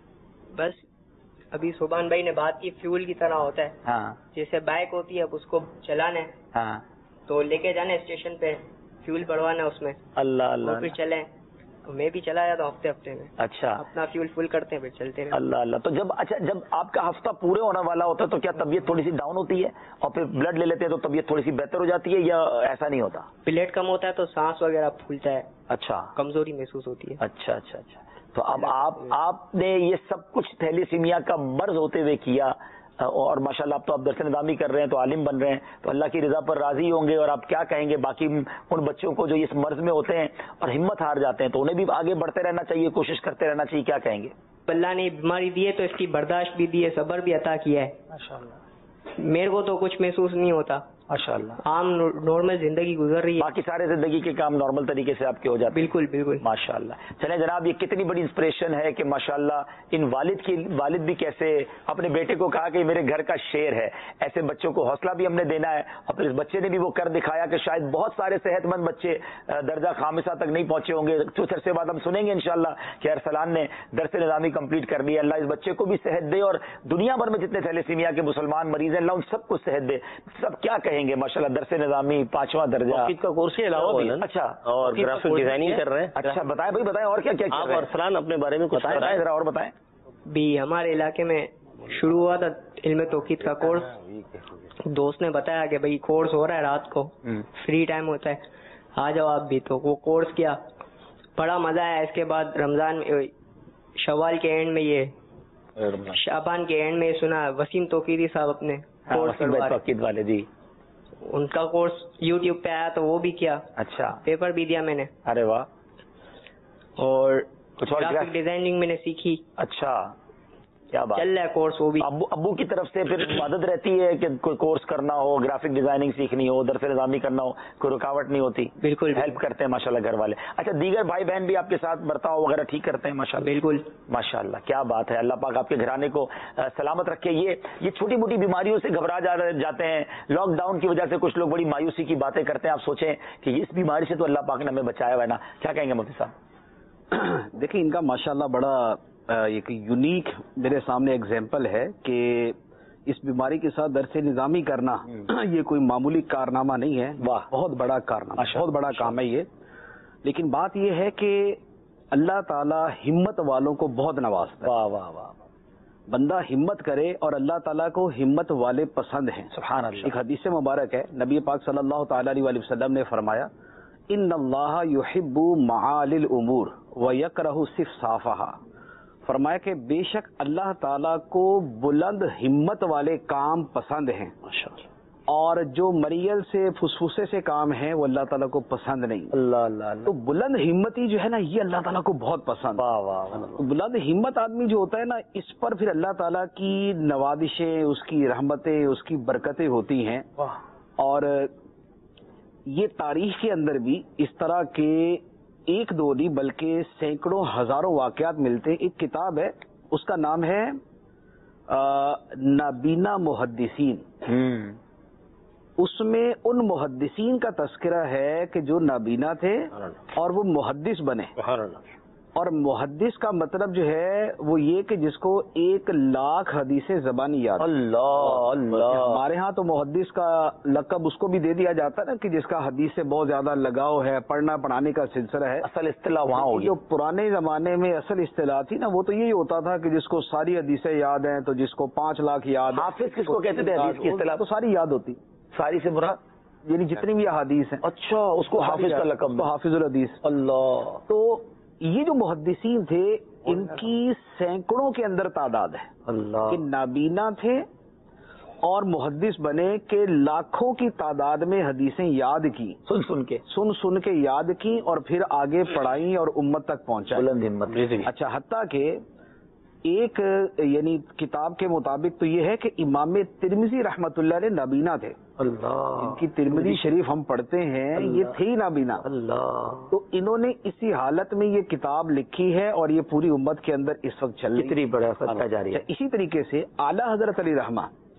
بس ابھی سبحان بھائی نے بات کی، فیول کی طرح ہوتا ہے. ہاں. جیسے بائک ہوتی ہے، اب اس کو چلانا ہے. ہاں. تو لے کے جانا اسٹیشن پہ، فیول بڑھوانا اس میں. اللہ اللہ. پھر چلیں. میں بھی چلا جاتا ہوں ہفتے میں. اچھا. اپنا فیول فل کرتے ہیں پھر چلتے رہتے. اللہ اللہ. تو جب آپ کا ہفتہ پورے ہونے والا ہوتا ہے تو کیا طبیعت تھوڑی سی ڈاؤن ہوتی ہے اور پھر بلڈ لے لیتے ہیں تو طبیعت تھوڑی سی بہتر ہو جاتی ہے یا ایسا نہیں ہوتا؟ پلیٹ کم ہوتا ہے تو سانس وغیرہ پھولتا ہے. اچھا. کمزوری محسوس ہوتی ہے. اچھا اچھا اچھا. تو اب آپ نے یہ سب کچھ تھیلیسیمیا کا مرض ہوتے ہوئے کیا اور ماشاءاللہ اب تو آپ درس نظامی کر رہے ہیں، تو عالم بن رہے ہیں، تو اللہ کی رضا پر راضی ہوں گے. اور آپ کیا کہیں گے باقی ان بچوں کو جو اس مرض میں ہوتے ہیں اور ہمت ہار جاتے ہیں، تو انہیں بھی آگے بڑھتے رہنا چاہیے، کوشش کرتے رہنا چاہیے، کیا کہیں گے؟ اللہ نے بیماری دی ہے تو اس کی برداشت بھی دی ہے، صبر بھی عطا کیا ہے. ماشاءاللہ. میرے کو تو کچھ محسوس نہیں ہوتا. ماشاءاللہ. عام نارمل زندگی گزر رہی ہے. باقی سارے زندگی کے کام نارمل طریقے سے آپ کے ہو جاتے ہیں. بالکل بالکل. ماشاءاللہ. چلیں جناب، یہ کتنی بڑی انسپریشن ہے کہ ماشاءاللہ ان والد بھی کیسے اپنے بیٹے کو کہا کہ میرے گھر کا شعر ہے. ایسے بچوں کو حوصلہ بھی ہم نے دینا ہے اور پھر اس بچے نے بھی وہ کر دکھایا کہ شاید بہت سارے صحت مند بچے درجہ خامسہ تک نہیں پہنچے ہوں گے. کچھ عرصے بعد ہم سنیں گے انشاءاللہ کہ ارسلان نے درس نظامی کمپلیٹ کر لی. اللہ اس بچے کو بھی صحت دے اور دنیا بھر میں جتنے تھیلیسیمیا کے مسلمان مریض ہیں اللہ ان سب کو صحت دے. سب کیا کہیں گے ماشاءاللہ، درس نظامی 5واں درجہ کا کورس کے علاوہ بھی. اچھا. اور گرافک ڈیزائننگ کر رہے ہیں. اچھا بتائیں بھائی، بتائیں اور کیا کیا آپ ارسلان اپنے بارے میں کچھ بتائیں ذرا، اور بتائیں. بھی ہمارے علاقے میں شروع ہوا تھا علم توقید کا کورس. دوست نے بتایا کہ بھائی کورس ہو رہا ہے رات کو, فری ٹائم ہوتا ہے, آ جاؤ آپ بھی. تو وہ کورس کیا, بڑا مزہ آیا. اس کے بعد رمضان شوال کے اینڈ میں یہ شعبان کے اینڈ میں یہ سنا وسیم توقیدی صاحب اپنے کورس توقید والے جی, ان کا کورس یوٹیوب پہ آیا تو وہ بھی کیا. اچھا, پیپر بھی دیا میں نے. ارے واہ. اور کچھ اور گرافک ڈیزائننگ میں نے سیکھی. اچھا, کیا بات. چل رہا ہے کورس وہ بھی. ابو کی طرف سے پھر مدد رہتی ہے کہ کوئی کورس کرنا ہو, گرافک ڈیزائننگ سیکھنی ہو, درس نظامی کرنا ہو, کوئی رکاوٹ نہیں ہوتی؟ بالکل ہیلپ کرتے ہیں ماشاءاللہ گھر والے. اچھا, دیگر بھائی بہن بھی آپ کے ساتھ برتاؤ وغیرہ ٹھیک کرتے ہیں ماشاءاللہ؟ بالکل ماشاءاللہ, کیا بات ہے. اللہ پاک آپ کے گھرانے کو سلامت رکھے. یہ چھوٹی موٹی بیماریوں سے گھبرا جاتے ہیں. لاک ڈاؤن کی وجہ سے کچھ لوگ بڑی مایوسی کی باتیں کرتے ہیں. آپ سوچیں کہ اس بیماری سے تو اللہ پاک نے ہمیں بچایا ہوا ہے نا. کیا کہیں گے مفتی صاحب؟ دیکھیں, ان کا ماشاءاللہ بڑا ایک یونیک میرے سامنے ایگزامپل ہے کہ اس بیماری کے ساتھ درس نظامی کرنا یہ کوئی معمولی کارنامہ نہیں ہے. بہت بڑا کارنامہ, بہت بڑا کام ہے یہ. لیکن بات یہ ہے کہ اللہ تعالیٰ ہمت والوں کو بہت نوازتا ہے. واہ واہ واہ. بندہ ہمت کرے اور اللہ تعالیٰ کو ہمت والے پسند ہیں. سبحان اللہ. ایک حدیث مبارک ہے, نبی پاک صلی اللہ تعالی علیہ وسلم نے فرمایا, ان اللہ یحب معالی الامور ویکرہ صفصافہا. فرمایا کہ بے شک اللہ تعالیٰ کو بلند ہمت والے کام پسند ہیں, اور جو مریل سے فسفسے سے کام ہیں وہ اللہ تعالیٰ کو پسند نہیں. اللہ اللہ. تو بلند ہمتی جو ہے نا, یہ اللہ تعالیٰ کو بہت پسند. بلند ہمت آدمی جو ہوتا ہے نا, اس پر پھر اللہ تعالیٰ کی نوازشیں, اس کی رحمتیں, اس کی برکتیں ہوتی ہیں. اور یہ تاریخ کے اندر بھی اس طرح کے ایک دو نہیں بلکہ سینکڑوں ہزاروں واقعات ملتے ہیں. ایک کتاب ہے, اس کا نام ہے نابینا محدثین. اس میں ان محدثین کا تذکرہ ہے کہ جو نابینا تھے اور وہ محدث بنے. اور محدث کا مطلب جو ہے وہ یہ کہ جس کو 1,00,000 حدیثیں زبانی یاد. اللہ اللہ. ہمارے ہاں تو محدث کا لقب اس کو بھی دے دیا جاتا ہے نا کہ جس کا حدیث سے بہت زیادہ لگاؤ ہے, پڑھنا پڑھانے کا سلسلہ ہے. اصل اصطلاح وہاں ہوگی. جو پرانے زمانے میں اصل اصطلاح تھی نا, وہ تو یہی ہوتا تھا کہ جس کو ساری حدیثیں یاد ہیں, تو جس کو 5 لاکھ یاد. حافظ کس کو کہتے تھے حدیث کی اصطلاح؟ تو ساری یاد ہوتی. ساری سے مراد یعنی جتنی بھی احادیث ہیں. اچھا, اس کو حافظ کا لقب, تو حافظ الحدیث. اللہ. تو یہ جو محدثین تھے ان کی سینکڑوں کے اندر تعداد ہے. اللہ. کہ نابینا تھے اور محدث بنے کہ لاکھوں کی تعداد میں حدیثیں یاد کی, سن کے یاد کی, اور پھر آگے پڑھائیں اور امت تک پہنچائی. بلند ہمت. اچھا, حتیٰ کہ ایک یعنی کتاب کے مطابق تو یہ ہے کہ امام ترمذی رحمۃ اللہ علیہ نابینا تھے. اللہ. ان کی ترمذی شریف ہم پڑھتے ہیں, یہ تھے ہی نابینا. اللہ. تو انہوں نے اسی حالت میں یہ کتاب لکھی ہے اور یہ پوری امت کے اندر اس وقت چل رہی. کتنی بڑا صدقہ جاری ہے. اسی طریقے سے اعلیٰ حضرت علی رحمہ,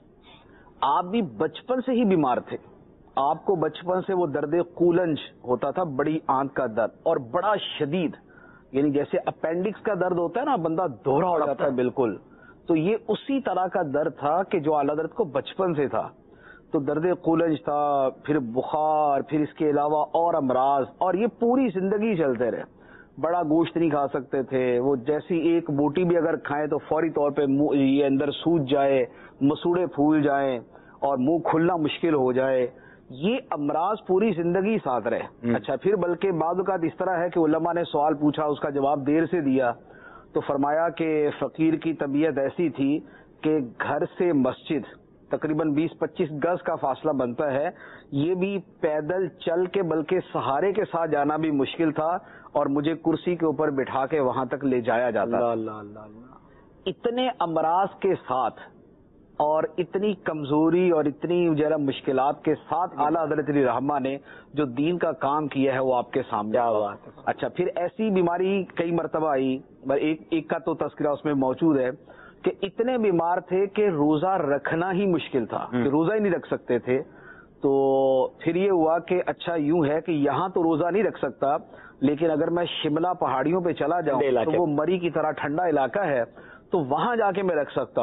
آپ بھی بچپن سے ہی بیمار تھے. آپ کو بچپن سے وہ درد قولنج ہوتا تھا, بڑی آنت کا درد, اور بڑا شدید, یعنی جیسے اپینڈکس کا درد ہوتا ہے نا, بندہ دوہرا ہو جاتا ہے بالکل. تو یہ اسی طرح کا درد تھا کہ جو اعلیٰ حضرت کو بچپن سے تھا. تو درد قولنج تھا, پھر بخار, پھر اس کے علاوہ اور امراض, اور یہ پوری زندگی چلتے رہے. بڑا گوشت نہیں کھا سکتے تھے, وہ جیسی ایک بوٹی بھی اگر کھائیں تو فوری طور پہ یہ اندر سوج جائے, مسوڑے پھول جائیں اور منہ کھلنا مشکل ہو جائے. یہ امراض پوری زندگی ساتھ رہے. اچھا, پھر بلکہ بعض اوقات اس طرح ہے کہ علماء نے سوال پوچھا, اس کا جواب دیر سے دیا, تو فرمایا کہ فقیر کی طبیعت ایسی تھی کہ گھر سے مسجد تقریباً 20-25 گز کا فاصلہ بنتا ہے, یہ بھی پیدل چل کے بلکہ سہارے کے ساتھ جانا بھی مشکل تھا, اور مجھے کرسی کے اوپر بٹھا کے وہاں تک لے جایا جاتا. اللہ اللہ اللہ. اتنے امراض کے ساتھ اور اتنی کمزوری اور اتنی ذرا مشکلات کے ساتھ اعلیٰ حضرت علی رحمہ نے جو دین کا کام کیا ہے وہ آپ کے سامنے. اچھا, پھر ایسی بیماری کئی مرتبہ آئی, ایک کا تو تذکرہ اس میں موجود ہے کہ اتنے بیمار تھے کہ روزہ رکھنا ہی مشکل تھا, کہ روزہ ہی نہیں رکھ سکتے تھے. تو پھر یہ ہوا کہ اچھا یوں ہے کہ یہاں تو روزہ نہیں رکھ سکتا, لیکن اگر میں شملہ پہاڑیوں پہ چلا جاؤں تو وہ مری کی طرح ٹھنڈا علاقہ ہے, تو وہاں جا کے میں رکھ سکتا ہوں.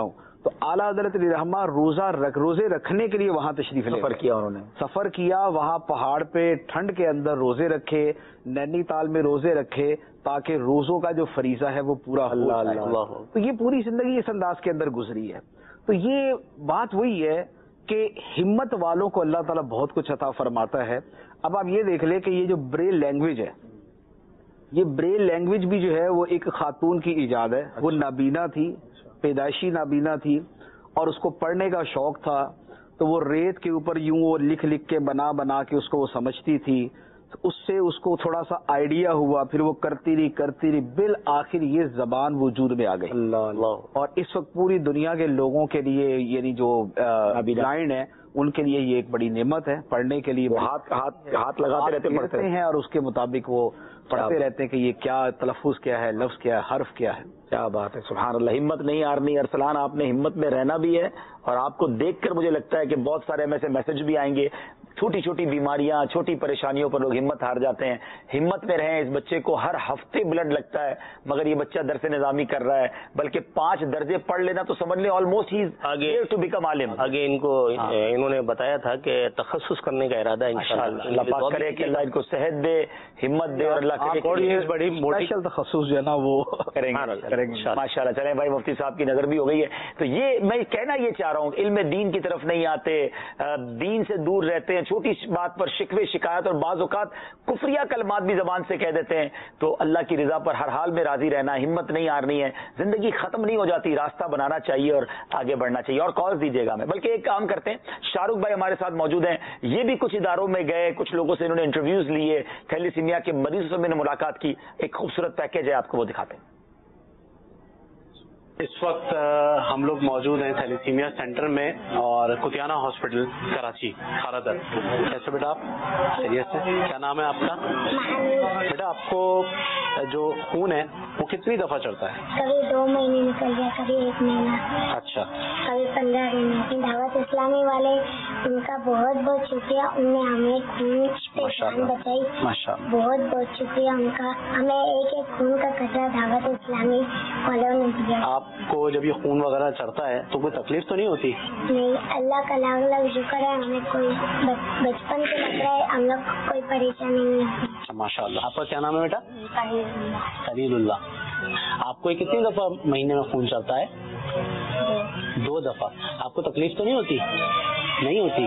تو اعلیٰ حضرت رحمہ روزے رکھنے کے لیے وہاں تشریف لے سفر کیا، انہوں نے سفر کیا، وہاں پہاڑ پہ ٹھنڈ کے اندر روزے رکھے، نینی تال میں روزے رکھے تاکہ روزوں کا جو فریضہ ہے وہ پورا ہو جائے۔ تو یہ پوری زندگی اس انداز کے اندر گزری ہے۔ تو یہ بات وہی ہے کہ ہمت والوں کو اللہ تعالیٰ بہت کچھ عطا فرماتا ہے۔ اب آپ یہ دیکھ لیں کہ یہ جو بریل لینگویج ہے، یہ بریل لینگویج بھی جو ہے وہ ایک خاتون کی ایجاد ہے۔ وہ نابینا تھی، پیدائشی نابینا تھی، اور اس کو پڑھنے کا شوق تھا، تو وہ ریت کے اوپر یوں وہ لکھ کے بنا کے اس کو وہ سمجھتی تھی، تو اس سے اس کو تھوڑا سا آئیڈیا ہوا، پھر وہ کرتی رہی بالآخر یہ زبان وجود میں آ گئی۔ اور اس وقت پوری دنیا کے لوگوں کے لیے، یعنی جو بلائنڈ ہیں ان کے لیے یہ ایک بڑی نعمت ہے، پڑھنے کے لیے ہاتھ لگاتے رہتے پڑھتے ہیں، اور اس کے مطابق وہ پڑھتے رہتے ہیں کہ یہ کیا تلفظ کیا ہے، لفظ کیا ہے، حرف کیا ہے۔ کیا بات ہے، سبحان اللہ۔ ہمت نہیں ہارنی ارسلان، آپ نے ہمت میں رہنا بھی ہے، اور آپ کو دیکھ کر مجھے لگتا ہے کہ بہت سارے میں سے میسج بھی آئیں گے، چھوٹی چھوٹی بیماریاں، چھوٹی پریشانیوں پر لوگ ہمت ہار جاتے ہیں۔ ہمت میں رہیں، اس بچے کو ہر ہفتے بلڈ لگتا ہے، مگر یہ بچہ درس نظامی کر رہا ہے، بلکہ 5 درجے پڑھ لینا تو سمجھ لیں آلموسٹ ہی آگے ٹو بیکم عالم۔ آگے انہوں نے بتایا تھا کہ تخصص کرنے کا ارادہ ہے انشاءاللہ۔ اللہ پاک کرے کہ اللہ ان کو صحت دے، ہمت دے، اور اللہ کرے کہ بڑی اسپیشل تخصص جو ہے نا وہ کریں گے ماشاء اللہ۔ چلیں بھائی، مفتی صاحب کی نظر بھی ہو گئی ہے، تو یہ میں کہنا یہ چاہ رہا ہوں، علم دین کی طرف نہیں آتے، دین سے دور رہتے ہیں، چھوٹی بات پر شکوے شکایت اور بعض اوقات کفریہ کلمات بھی زبان سے کہہ دیتے ہیں، تو اللہ کی رضا پر ہر حال میں راضی رہنا، ہمت نہیں ہارنی ہے، زندگی ختم نہیں ہو جاتی، راستہ بنانا چاہیے اور آگے بڑھنا چاہیے۔ اور کالز دیجیے گا، میں بلکہ ایک کام کرتے ہیں، شاہ رخ بھائی ہمارے ساتھ موجود ہیں، یہ بھی کچھ اداروں میں گئے، کچھ لوگوں سے انہوں نے انٹرویوز لیے، تھیلیسیمیا کے مریضوں سے میں نے ملاقات کی، ایک خوبصورت پیکیج ہے، آپ کو وہ دکھاتے ہیں۔ اس وقت ہم لوگ موجود ہیں تھیلیسیمیا سینٹر میں اور کتیانہ ہاسپٹل کراچی خارادر۔ کیسے بیٹا آپ؟ خیریت سے؟ کیا نام ہے آپ کا؟ بیٹا آپ کو جو خون ہے وہ کتنی دفعہ چڑھتا ہے؟ کبھی 2 مہینے نکل گیا، کبھی 1 مہینہ، اچھا، کبھی 15 دن۔ دعوت اسلامی والے ان کا بہت بہت شکریہ، ان نے ہمیں خون سے جان بچائی، بہت بہت شکریہ ان کا، ہمیں ایک خون کا قطرہ دعوت اسلامی والوں نے دیا۔ آپ کو جب یہ خون وغیرہ چڑھتا ہے تو کوئی تکلیف تو نہیں ہوتی؟ نہیں، اللہ کا لاکھ لاکھ شکر ہے، ہمیں کوئی بچپن سے لگ رہا ہے ہم لوگ کو کوئی پریشانی نہیں ہوتی۔ ماشاء اللہ۔ آپ کا کیا نام ہے بیٹا؟ خلیل اللہ۔ آپ کو کتنی دفعہ مہینے میں خون چڑھتا ہے؟ 2 دفعہ۔ آپ کو تکلیف تو نہیں ہوتی؟ نہیں ہوتی۔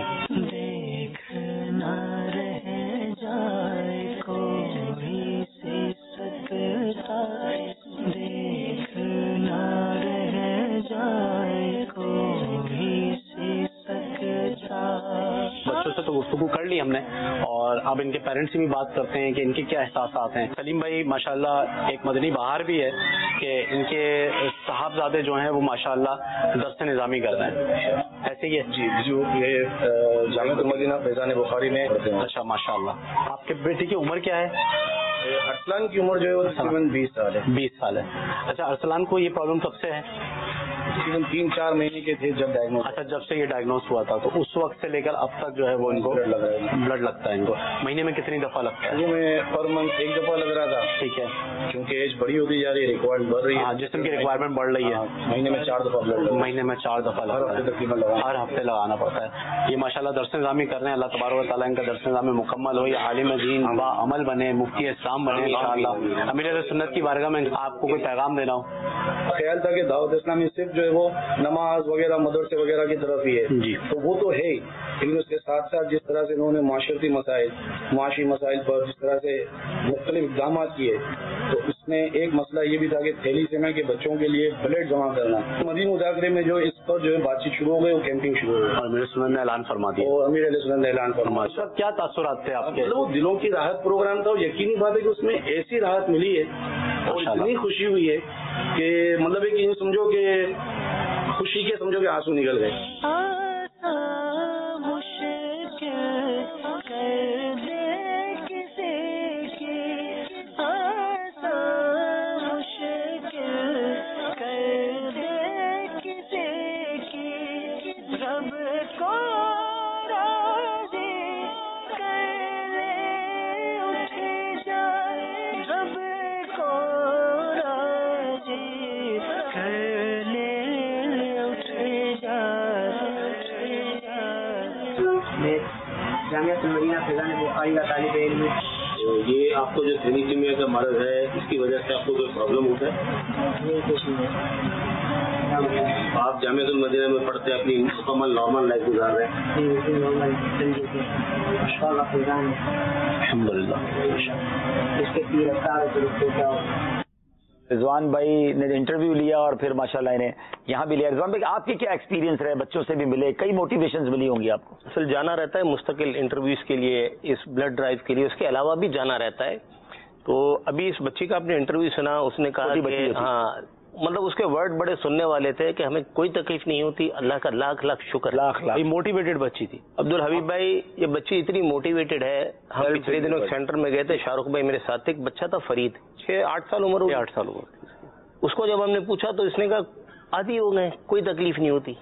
بچوں سے تو گفتگو کر لی ہم نے، اور اب ان کے پیرنٹس سے بھی بات کرتے ہیں کہ ان کے کیا احساسات ہیں۔ سلیم بھائی ماشاءاللہ ایک مدنی بہار بھی ہے کہ ان کے صاحبزادے جو ہیں وہ ماشاءاللہ درس نظامی کرتے ہیں، ایسے ہی ہے؟ جی، جو یہ جامعۃ المدینہ فیضان بخاری میں پڑھتے ہیں۔ اچھا ماشاءاللہ۔ آپ کے بیٹے کی عمر کیا ہے؟ ارسلان کی عمر جو ہے وہ تقریباً 20 سال ہے۔ 20 سال ہے۔ اچھا، ارسلان کو یہ پرابلم کب سے ہے؟ تقریباً 3-4 مہینے کے تھے جب ڈائگنوز۔ اچھا، جب سے یہ ڈائگنوز ہوا تھا تو اس وقت سے لے کر اب تک جو ہے وہ ان کو بلڈ لگتا ہے۔ ان کو مہینے میں کتنی دفعہ لگتا ہے؟ میں پر منتھ 1 دفعہ لگ رہا تھا۔ ٹھیک ہے، کیونکہ ایج بڑی ہوتی جا رہی ہے، ریکوائرمنٹ بڑھ رہی ہے، جسم کی ریکوائرمنٹ بڑھ رہی ہے۔ مہینے میں 4 دفعہ بلڈ، مہینے میں 4 دفعہ لگتا ہے، ہر ہفتے لگانا پڑتا ہے۔ یہ ماشاءاللہ درس نظامی کر رہے ہیں، اللہ تبارک و تعالیٰ ان کا درس نظامی مکمل ہو، یہ عالم دین با عمل بنے، مفتی اسلام بنے انشاءاللہ۔ امیر اہل سنت کی بارگاہ میں آپ کو کوئی پیغام دینا ہو؟ خیال تھا کہ دعوت اسلامی صرف جو ہے وہ نماز وغیرہ مدرسے وغیرہ کی طرف ہی ہے، تو وہ تو ہے ہی، لیکن اس کے ساتھ ساتھ جس طرح سے انہوں نے معاشرتی مسائل، معاشی مسائل پر جس طرح سے مختلف اقدامات کیے، تو اس میں ایک مسئلہ یہ بھی تھا کہ تھیلیسیمیا کے بچوں کے لیے بلڈ جمع کرنا۔ مدنی مذاکرے میں جو اس پر جو ہے بات چیت شروع ہو گئی، وہ کیمپنگ شروع ہو گئی، اور امیر سنت نے اعلان فرما دیا۔ اور امیر علیہ سنت نے اعلان فرما دیا۔ کیا تاثرات تھے آپ کے؟ وہ دلوں کی راحت پروگرام تھا، اور یقینی بات ہے کہ اس میں ایسی راحت ملی ہے اور اتنی خوشی ہوئی ہے کہ مطلب ہے کہ سمجھو کہ خوشی کے سمجھو کہ آنسو نکل گئے۔ جامعہ المدینہ فیضان بخاری کا طالب علم ہے. یہ آپ کو جو تھیلیسیمیا کا مرض ہے اس کی وجہ سے آپ کو کوئی پرابلم ہوتا ہے؟ نہیں کچھ نہیں. آپ جامعہ المدینہ میں پڑھتے ہیں, اپنی مکمل نارمل لائف گزار رہے ہیں؟ نارمل اشفاق کا فیضان ہے الحمد للہ. اس کے 3 کیا رضوان بھائی نے انٹرویو لیا اور پھر ماشاءاللہ انہیں یہاں بھی لیا. رضوان بھائی آپ کے کیا ایکسپیرینس رہے؟ بچوں سے بھی ملے, کئی موٹیویشنز ملی ہوں گی آپ کو. اصل جانا رہتا ہے مستقل انٹرویوز کے لیے, اس بلڈ ڈرائیو کے لیے, اس کے علاوہ بھی جانا رہتا ہے. تو ابھی اس بچی کا آپ نے انٹرویو سنا, اس نے کہا کہ ہاں مطلب اس کے ورڈ بڑے سننے والے تھے کہ ہمیں کوئی تکلیف نہیں ہوتی, اللہ کا لاکھ لاکھ شکر. یہ موٹیویٹڈ بچی تھی. عبدالحبیب بھائی یہ بچی اتنی موٹیویٹڈ ہے. ہم پچھلے دنوں ایک سینٹر میں گئے تھے, شاہ رخ بھائی میرے ساتھ تھے, ایک بچہ تھا فرید, 6-8 سال عمر, 8 سال عمر. اس کو جب ہم نے پوچھا تو اس نے کہا عادی ہو گئے, کوئی تکلیف نہیں ہوتی.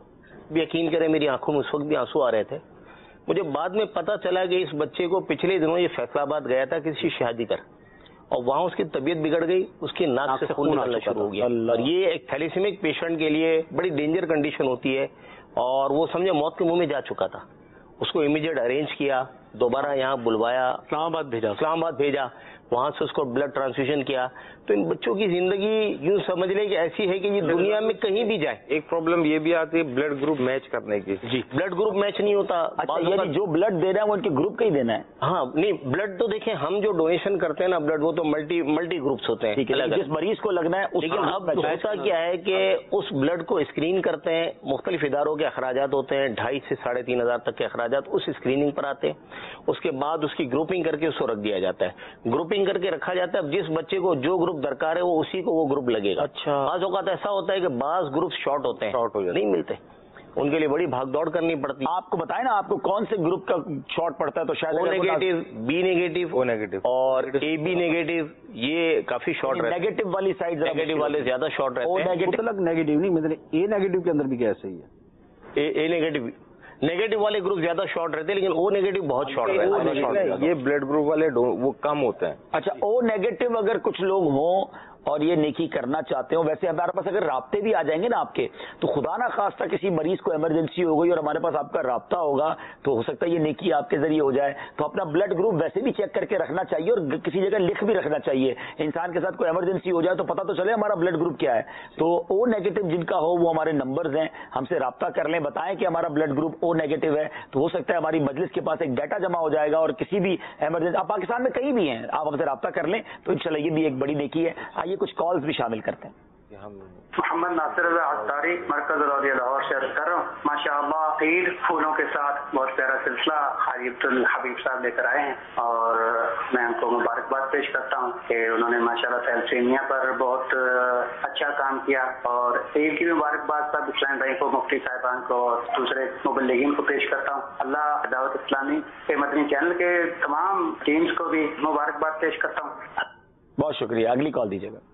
یقین کریں میری آنکھوں میں اس وقت بھی آنسو آ رہے تھے. مجھے بعد میں پتا چلا کہ اس بچے کو پچھلے دنوں یہ فیصلہ آباد گیا تھا کسی شادی کر, اور وہاں اس کی طبیعت بگڑ گئی, اس کی ناک سے خون نکلنا شروع ہو گیا. اور یہ ایک تھیلیسیمک پیشنٹ کے لیے بڑی ڈینجر کنڈیشن ہوتی ہے, اور وہ سمجھے موت کے منہ میں جا چکا تھا. اس کو امیڈیٹ ارینج کیا, دوبارہ یہاں بلوایا, اسلام آباد بھیجا, وہاں سے اس کو بلڈ ٹرانسفیوژن کیا. تو ان بچوں کی زندگی یوں سمجھ لیں کہ ایسی ہے کہ یہ دنیا میں کہیں بھی جائے. ایک پرابلم یہ بھی آتی ہے بلڈ گروپ میچ کرنے کی. جی بلڈ گروپ میچ نہیں ہوتا. یعنی جو بلڈ دے رہا ہے وہ ان کے گروپ کا ہی دینا ہے. ہاں نہیں, بلڈ تو دیکھیں ہم جو ڈونیشن کرتے ہیں نا بلڈ, وہ تو ملٹی گروپس ہوتے ہیں, جس مریض کو لگنا ہے. لیکن اب ہوتا کیا ہے کہ اس بلڈ کو اسکرین کرتے ہیں, مختلف اداروں کے اخراجات ہوتے ہیں, 2,500 سے 3,500 تک کے اخراجات اس اسکریننگ پر آتے ہیں. اس کے بعد اس کی گروپنگ کر کے اس کو رکھ دیا جاتا ہے, گروپنگ کر کے رکھا جاتا ہے. اب جس بچے کو جو گروپ درکار ہے وہ اسی کو وہ گروپ لگے گا. اچھا, بعض اوقات ایسا ہوتا ہے کہ بعض گروپ شارٹ ہوتے ہیں, نہیں ملتے, ان کے لیے بڑی بھاگ دوڑ کرنی پڑتی ہے. آپ کو بتائیں نا آپ کو کون سے گروپ کا شارٹ پڑتا ہے, تو شاید او نیگیٹو, بی نیگیٹو اور اے بی نیگیٹو, یہ کافی شارٹ رہتے ہیں. نیگیٹو والی سائڈ, نیگیٹو والے زیادہ شارٹ رہتے ہیں. نیگیٹو نہیں, مطلب اے نیگیٹو کے اندر بھی کیا صحیح ہے؟ اے نیگیٹو والے گروپ زیادہ شارٹ رہتے ہیں, لیکن او نیگیٹو بہت شارٹ رہتے ہیں. یہ بلڈ گروپ والے وہ کم ہوتے ہیں. اچھا, او نیگیٹو اگر کچھ لوگ ہوں اور یہ نیکی کرنا چاہتے ہوں, ویسے ہمارے پاس اگر رابطے بھی آ جائیں گے نا آپ کے, تو خدا نہ خواستہ کسی مریض کو ایمرجنسی ہو گئی اور ہمارے پاس آپ کا رابطہ ہوگا, تو ہو سکتا ہے یہ نیکی آپ کے ذریعے ہو جائے. تو اپنا بلڈ گروپ ویسے بھی چیک کر کے رکھنا چاہیے, اور کسی جگہ لکھ بھی رکھنا چاہیے. انسان کے ساتھ کوئی ایمرجنسی ہو جائے تو پتہ تو چلے ہمارا بلڈ گروپ کیا ہے. تو او نیگیٹو جن کا ہو وہ ہمارے نمبرز ہیں, ہم سے رابطہ کر لیں, بتائیں کہ ہمارا بلڈ گروپ او نیگیٹو ہے, تو ہو سکتا ہے ہماری مجلس کے پاس ایک ڈیٹا جمع ہو جائے گا, اور کسی بھی ایمرجنسی, آپ پاکستان میں کہیں بھی ہیں, آپ ہم سے رابطہ کر لیں تو انشاءاللہ یہ بھی ایک بڑی نیکی ہے. آئیے کچھ کالز بھی شامل کرتے ہیں. محمد ناصر عطاری, مرکز العالیہ لاہور سے عرض کر رہا ہوں. ماشاءاللہ عید پھولوں کے ساتھ بہت پیارا سلسلہ حاجی عبدالحبیب صاحب لے کر آئے ہیں, اور میں ان کو مبارکباد پیش کرتا ہوں کہ انہوں نے ماشاءاللہ تھیلیسیمیا پر بہت اچھا کام کیا, اور عید کی مبارکباد صاحب اسلام بھائی کو, مفتی صاحبان کو اور دوسرے مبلغین کو پیش کرتا ہوں. اللہ دعوت اسلامی کے مدنی چینل کے تمام ٹیمز کو بھی مبارکباد پیش کرتا ہوں. بہت شکریہ. اگلی کال دیجیے گا.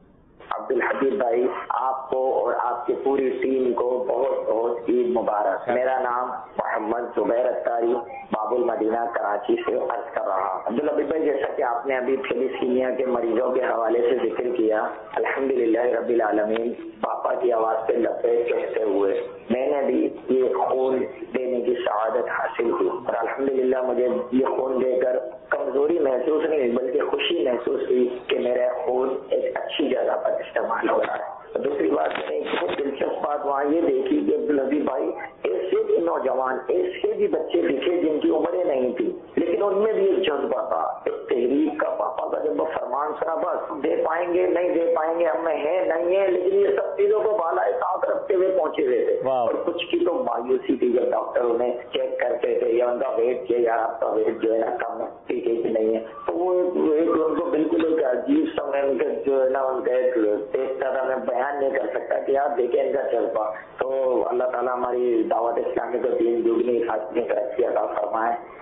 عبدالحبیب بھائی, آپ کو اور آپ کی پوری ٹیم کو بہت بہت عید مبارک. میرا نام محمد زبیر اتاری, باب المدینہ کراچی سے عرض کر رہا ہوں. عبدالحبیب بھائی, جیسا کہ آپ نے ابھی تھیلیسیمیا کے مریضوں کے حوالے سے ذکر کیا, الحمدللہ رب العالمین, پاپا کی آواز پہ لبیک کہتے ہوئے میں نے بھی یہ خون دینے کی سعادت حاصل کی, اور الحمدللہ مجھے یہ خون دے کر کمزوری محسوس نہیں ہوئی بلکہ خوشی محسوس ہوئی کہ میرا خون ایک اچھی جگہ پر استعمال ہو رہا ہے. دوسری بات, میں نے ایک بہت دلچسپ بات وہاں یہ دیکھی کہ عبدالحبیب بھائی, ایسے بھی نوجوان, ایسے بھی بچے دکھے جن کی عمریں نہیں تھی, لیکن ان میں بھی ایک جذبہ تھا, ایک تحریک کا. پاپا کا جب وہ فرمان سنا, بس دے پائیں گے نہیں دے پائیں گے, ہم میں ہے نہیں ہے, لیکن یہ سب چیزوں کو بالائے طاق رکھتے ہوئے پہنچے ہوئے تھے. اور کچھ کی تو مایوسی تھی جب ڈاکٹر انہیں چیک کرتے تھے یا ان کا ویٹ کیا, یار آپ کا ویٹ جو ہے نا کم ہے, ٹھیک ہے کہ نہیں ہے, تو وہ ان کو بالکل ایک عجیب سا میں ان کے جو ہے نا ان کا ایک دیکھتا تھا, میں بیان نہیں کر سکتا کہ آپ دیکھیں ان کا جذبہ. تو اللہ تعالیٰ ہماری دعوت اسلامی کو دین دگنی خاصی ترقی عطا فرمائے, اور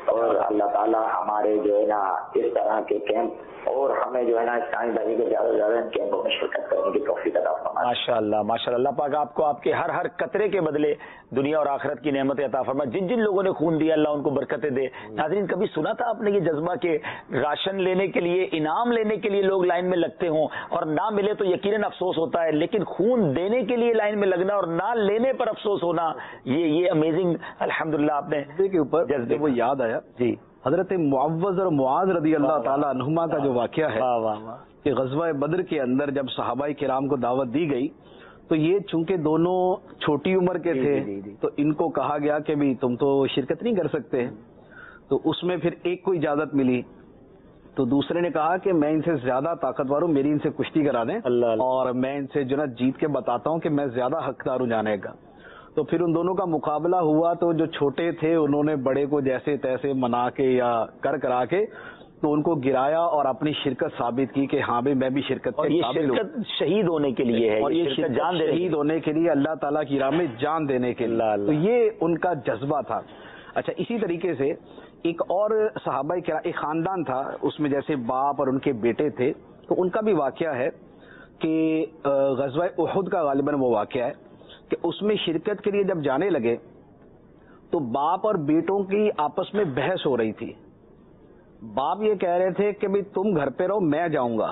अल्लाह ताला हमारे जो है ना इस तरह के कैंप और हमें जो है ना इस्लामी भाई को ज्यादा से ज्यादा इन कैंपों में शिरकत करने की तौफीक अता फरमाए। माशाअल्लाह माशाअल्लाह, अल्लाह पाक आपको आपके हर हर कतरे के बदले दुनिया और आखिरत की नेमतें अता फरमाए। जिन जिन लोगों ने खून दिया अल्लाह उनको बरकतें दे। नाज़रीन, कभी सुना था आपने ये जज्बा के राशन लेने के लिए, इनाम लेने के लिए लोग लाइन में लगते हों और ना मिले तो यकीनन अफसोस होता है, लेकिन खून देने के लिए लाइन में लगना और ना लेने पर अफसोस होना, ये अमेजिंग अल्हम्दुलिल्लाह आपने के ऊपर जज्बे वो याद आया जी। हजरत मुअव्वज़ और मुआज़ रदी अल्लाह ताला अन्हुमा का जो वाक़या है कि ग़ज़वा बद्र के अंदर जब सहाबाए किराम को दावत दी गई तो ये चूंकि दोनों छोटी उम्र के थे तो इनको कहा गया कि भाई तुम तो शिरकत नहीं कर सकते, तो उसमें फिर एक को इजाजत मिली तो दूसरे ने कहा कि मैं इनसे ज्यादा ताकतवर हूँ, मेरी इनसे कुश्ती करा दें और मैं इनसे जो ना जीत के बताता हूँ कि मैं ज्यादा हकदार हूँ जाने का। तो फिर उन दोनों का मुकाबला हुआ तो जो छोटे थे उन्होंने बड़े को जैसे तैसे मना के या करा के तो उनको गिराया और अपनी शिरकत साबित की कि हाँ भाई मैं भी शिरकत और ये शिरकत शहीद होने के लिए है, और ये शिरकत जान शहीद होने के लिए, अल्लाह ताला की राह में जान देने के लिए, तो ये उनका जज्बा था। अच्छा, इसी तरीके से एक और सहाबाए किराम, एक खानदान था उसमें जैसे बाप और उनके बेटे थे, तो उनका भी वाकया है कि ग़ज़वा उहुद का गालिबन वो वाकया है कि उसमें शिरकत के लिए जब जाने लगे तो बाप और बेटों की आपस में बहस हो रही थी। बाप ये कह रहे थे कि भाई तुम घर पे रहो मैं जाऊंगा,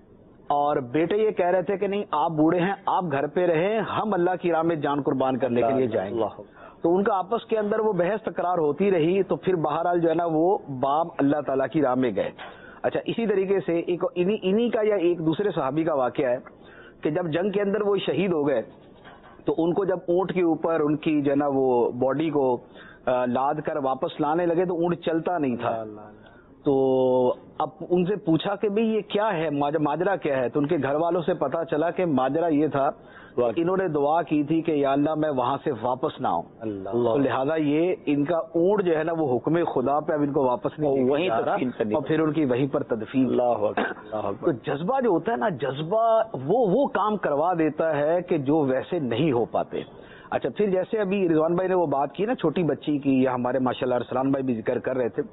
और बेटे ये कह रहे थे कि नहीं आप बूढ़े हैं आप घर पे रहें, हम अल्लाह की राह में जान कुर्बान करने के लिए जाएंगे। तो उनका आपस के अंदर वो बहस तकरार होती रही, तो फिर बहरहाल जो है ना वो बाप अल्लाह ताला की राह में गए। अच्छा, इसी तरीके से एक इन्हीं का या एक दूसरे सहाबी का वाकया है कि जब जंग के अंदर वो शहीद हो गए तो उनको जब ऊंट के ऊपर उनकी जो है ना वो बॉडी को लाद कर वापस लाने लगे तो ऊंट चलता नहीं था। तो अब उनसे पूछा कि भाई ये क्या है, माजरा क्या है, तो उनके घर वालों से पता चला कि माजरा ये था इन्होंने दुआ की थी कि या अल्लाह मैं वहां से वापस ना आऊं, तो लिहाजा ये इनका ऊंट जो है ना वो हुक्म खुदा पे अब इनको वापस नहीं वहीं और फिर उनकी वहीं पर तदफीन। तो जज्बा जो होता है ना, जज्बा वो काम करवा देता है कि जो वैसे नहीं हो पाते। अच्छा, फिर जैसे अभी रिजवान भाई ने वो बात की ना छोटी बच्ची की, या हमारे माशाल्लाह रसलान भाई भी जिक्र कर रहे थे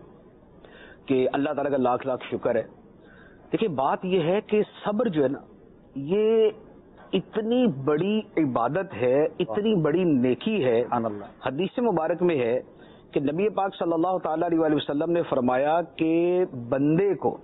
कि अल्लाह ताला का लाख लाख शुक्र है। देखिए बात यह है कि सब्र जो है ना ये इतनी बड़ी इबादत है, इतनी बड़ी नेकी है। हदीस मुबारक में है कि नबी पाक सल्लल्लाहु ताला अलैहि वसल्लम ने फरमाया कि बंदे को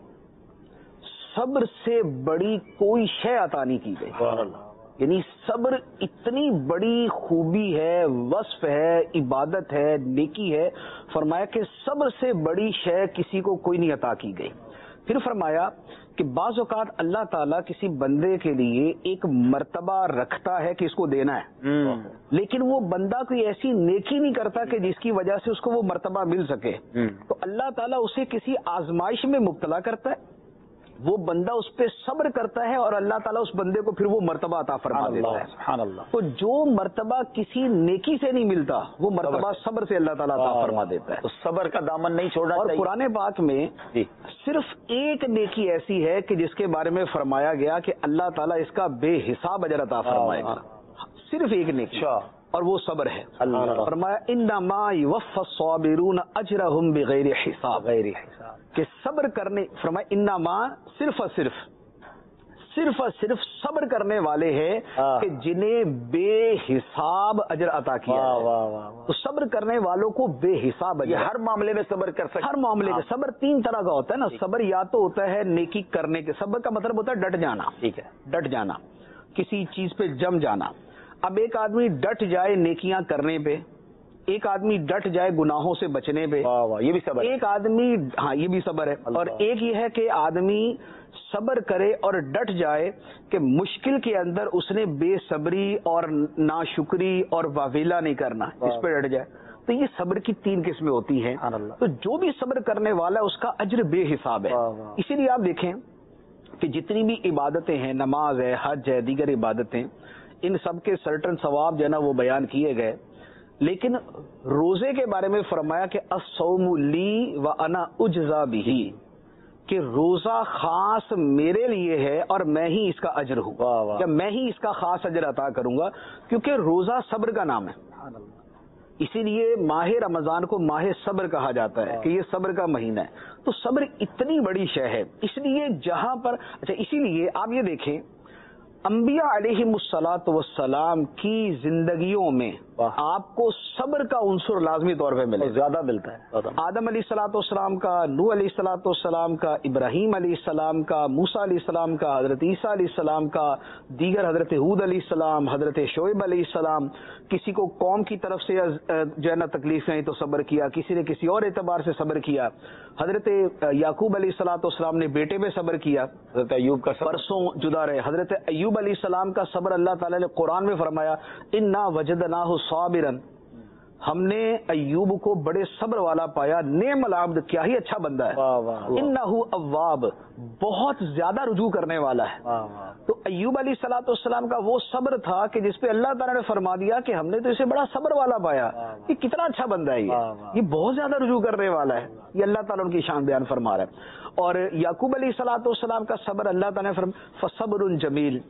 सब्र से बड़ी कोई शय अता नहीं की गई। यानी सब्र इतनी बड़ी खूबी है, वस्फ है, इबादत है, नेकी है। फरमाया कि सब्र से बड़ी शय किसी को कोई नहीं अता की गई। फिर फरमाया कि बाज़ औक़ात अल्लाह ताला किसी बंदे के लिए एक मर्तबा रखता है कि इसको देना है, लेकिन वो बंदा कोई ऐसी नेकी नहीं करता कि जिसकी वजह से उसको वो मर्तबा मिल सके। तो अल्लाह ताला उसे किसी आजमाइश में मुब्तला करता है, वो बंदा उस पर सब्र करता है और अल्लाह ताला उस बंदे को फिर वो मर्तबा अता फरमा देता है। तो जो मर्तबा किसी नेकी से नहीं मिलता वो मर्तबा सब्र से अल्लाह ताला अता फरमा देता है। तो सब्र का दामन नहीं छोड़ना और चाहिए। कुरान पाक में सिर्फ एक नेकी ऐसी है कि जिसके बारे में फरमाया गया कि अल्लाह ताला इसका बेहिसाब अजर अता फरमाएगा, सिर्फ एक नेकी, और वो सब्र है। फरमाया इन्नमा युवफ़्फ़स-साबिरून अजरहुम बिगैरि हिसाब, कि सब्र करने, फरमाया इन्नमा सिर्फ और सिर्फ सब्र करने वाले हैं कि जिन्हें बेहिसाब अजर अता किया है। तो सब्र करने वालों को बेहिसाब अजर, हर मामले में सब्र कर सकते, हर मामले में। सब्र तीन तरह का होता है ना, सब्र या तो होता है नेकी करने के, सब्र का मतलब होता है डट जाना, ठीक है, डट जाना, किसी चीज पे जम जाना। अब एक आदमी डट जाए नेकियां करने पे, एक आदमी डट जाए गुनाहों से बचने पे, ये भी सब्र। एक आदमी, हाँ ये भी सब्र है। और एक ये है कि आदमी सब्र करे और डट जाए कि मुश्किल के अंदर उसने बेसब्री और नाशुक्री और वावेला नहीं करना, इस पे डट जाए। तो ये सब्र की तीन किस्में होती हैं। तो जो भी सब्र करने वाला है उसका अज्र बेहिसाब है। इसीलिए आप देखें कि जितनी भी इबादतें हैं, नमाज है, हज है, दीगर इबादतें, इन सब के सर्टन सवाब जो है ना वो बयान किए गए। लेकिन रोजे के बारे में फरमाया कि अस्सौमु ली व अना उज्जा बिही, कि रोजा खास मेरे लिए है और मैं ही इसका अजर हूँ, या मैं ही इसका खास अजर अता करूंगा, क्योंकि रोजा सब्र का नाम है। اسی لیے ماہ رمضان کو ماہ صبر کہا جاتا ہے کہ یہ صبر کا مہینہ ہے. تو صبر اتنی بڑی شے ہے, اس لیے جہاں پر اسی لیے آپ یہ دیکھیں انبیاء علیہم الصلاۃ والسلام کی زندگیوں میں آپ کو صبر کا عنصر لازمی طور پہ ملے, زیادہ ملتا ہے. آدم علیہ الصلاۃ والسلام کا, نوح علیہ الصلاۃ والسلام کا, ابراہیم علیہ السلام کا, موسیٰ علیہ السلام کا, حضرت عیسیٰ علیہ السلام کا, دیگر حضرت ہود علیہ السلام, حضرت شعیب علیہ السلام. کسی کو قوم کی طرف سے جو ہے نا تکلیفیں آئی تو صبر کیا, کسی نے کسی اور اعتبار سے صبر کیا. حضرت یعقوب علیہ الصلاۃ والسلام نے بیٹے پہ صبر کیا, حضرت ایوب کا پرسوں جدا رہے. حضرت ایوب علیہ السلام کا صبر اللہ تعالیٰ نے قرآن میں فرمایا انا وجدناہ صابرا, ہم نے ایوب کو بڑے صبر والا پایا. نعم العبد, کیا ہی اچھا بندہ ہے. انہ اواب, بہت زیادہ رجوع کرنے والا ہے. تو ایوب علیہ الصلوۃ والسلام کا وہ صبر تھا کہ جس پہ اللہ تعالیٰ نے فرما دیا کہ ہم نے تو اسے بڑا صبر والا پایا. یہ کتنا اچھا بندہ ہے, یہ بہت زیادہ رجوع کرنے والا ہے. یہ اللہ تعالیٰ ان کی شان بیان فرما رہا ہے. اور یعقوب علیہ الصلوۃ والسلام کا صبر اللہ تعالیٰ نے فرمایا فصبر جمیل,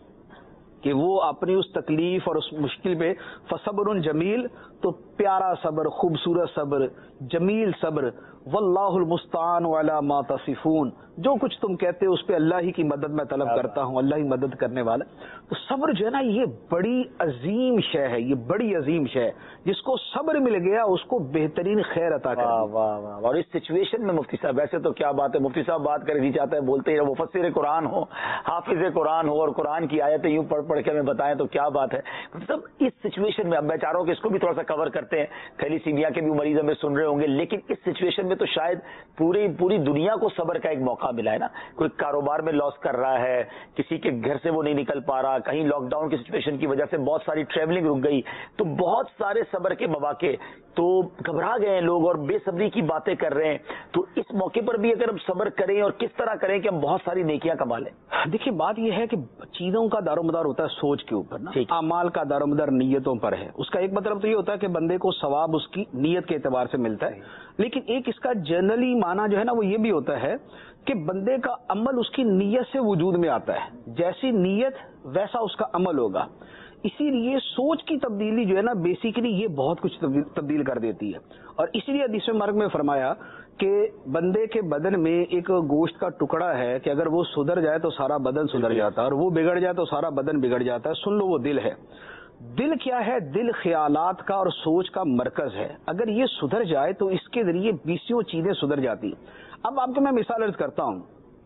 کہ وہ اپنی اس تکلیف اور اس مشکل پہ فصبر جمیل, تو پیارا صبر, خوبصورت صبر, جمیل صبر. واللہ المستعان علی ما تصفون, جو کچھ تم کہتے ہو اس پہ اللہ ہی کی مدد میں طلب کرتا ہوں, اللہ ہی مدد کرنے والا. تو صبر جو ہے نا یہ بڑی عظیم شے ہے, یہ بڑی عظیم شے ہے. جس کو صبر مل گیا اس کو بہترین خیر عطا کر. اور اس سچویشن میں مفتی صاحب, ویسے تو کیا بات ہے, مفتی صاحب بات کریں نہیں چاہتے ہیں, بولتے ہی مفسر قرآن ہو, حافظ قرآن ہو, اور قرآن کی آیتیں یوں پڑھ کے ہمیں بتائیں تو کیا بات ہے. مطلب اس سچویشن میں اب میں چاہ رہا ہوں کہ اس کو بھی تھوڑا سا کور کرتے ہیں. تھیلیسیمیا کے بھی مریض ہمیں سن رہے ہوں گے, لیکن اس سچویشن میں تو شاید پوری دنیا کو صبر کا ایک موقع ملا ہے نا. کوئی کاروبار میں لاس کر رہا ہے, کسی کے گھر سے وہ نہیں نکل پا رہا, کہیں لاک ڈاؤن کی سچویشن کی وجہ سے بہت ساری ٹریولنگ رک گئی, تو بہت سارے صبر کے مواقع, تو گھبرا گئے ہیں لوگ اور بے صبری کی باتیں کر رہے ہیں. تو اس موقع پر بھی اگر ہم صبر کریں اور کس طرح کریں کہ ہم بہت ساری نیکیاں کما لیں. دیکھیے بات یہ ہے کہ چیزوں کا دار و مدار ہوتا ہے سوچ کے اوپر نا, اعمال کا دار و مدار نیتوں پر ہے. اس کا ایک مطلب تو یہ ہوتا ہے کہ بندے کو ثواب اس کی نیت کے اعتبار سے ملتا ہے, لیکن ایک اس کا جنرلی معنی جو ہے نا وہ یہ بھی ہوتا ہے کہ بندے کا عمل اس کی نیت سے وجود میں آتا ہے. جیسی نیت ویسا اس کا عمل ہوگا. اسی لیے سوچ کی تبدیلی جو ہے نا بیسیکلی یہ بہت کچھ تبدیل کر دیتی ہے. اور اسی لیے حدیث مرگ میں فرمایا کہ بندے کے بدن میں ایک گوشت کا ٹکڑا ہے کہ اگر وہ سدھر جائے تو سارا بدن سدھر جاتا ہے, اور وہ بگڑ جائے تو سارا بدن بگڑ جاتا ہے. سن لو, وہ دل ہے. دل کیا ہے؟ دل خیالات کا اور سوچ کا مرکز ہے. اگر یہ سدھر جائے تو اس کے ذریعے 20 چیزیں سدھر جاتی. اب آپ کو میں مثال عرض کرتا ہوں.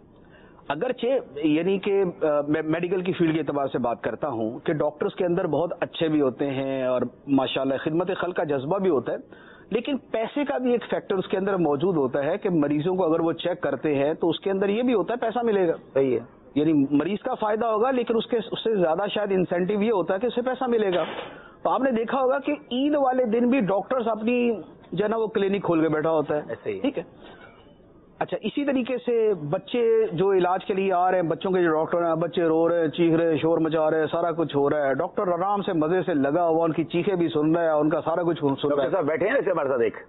اگرچہ یعنی کہ میڈیکل کی فیلڈ کے اعتبار سے بات کرتا ہوں کہ ڈاکٹرز کے اندر بہت اچھے بھی ہوتے ہیں اور ماشاءاللہ خدمت خلق کا جذبہ بھی ہوتا ہے, لیکن پیسے کا بھی ایک فیکٹر اس کے اندر موجود ہوتا ہے کہ مریضوں کو اگر وہ چیک کرتے ہیں تو اس کے اندر یہ بھی ہوتا ہے پیسہ ملے گا. صحیح ہے, یعنی مریض کا فائدہ ہوگا, لیکن اس سے زیادہ شاید انسینٹیو یہ ہوتا ہے کہ اسے پیسہ ملے گا. تو آپ نے دیکھا ہوگا کہ عید والے دن بھی ڈاکٹرز اپنی جو ہے نا وہ کلینک کھول کے بیٹھا ہوتا ہے. ٹھیک ہے. اچھا, اسی طریقے سے بچے جو علاج کے لیے آ رہے ہیں, بچوں کے جو ڈاکٹر ہیں, بچے رو رہے ہیں, چیخ رہے ہیں, شور مچا رہے ہیں, سارا کچھ ہو رہا ہے. ڈاکٹر آرام سے مزے سے لگا ہوا, ان کی چیخیں بھی سن رہا ہے, ان کا سارا کچھ سن رہا ہے. بیٹھے ہیں ایسے ہمارے ساتھ ایک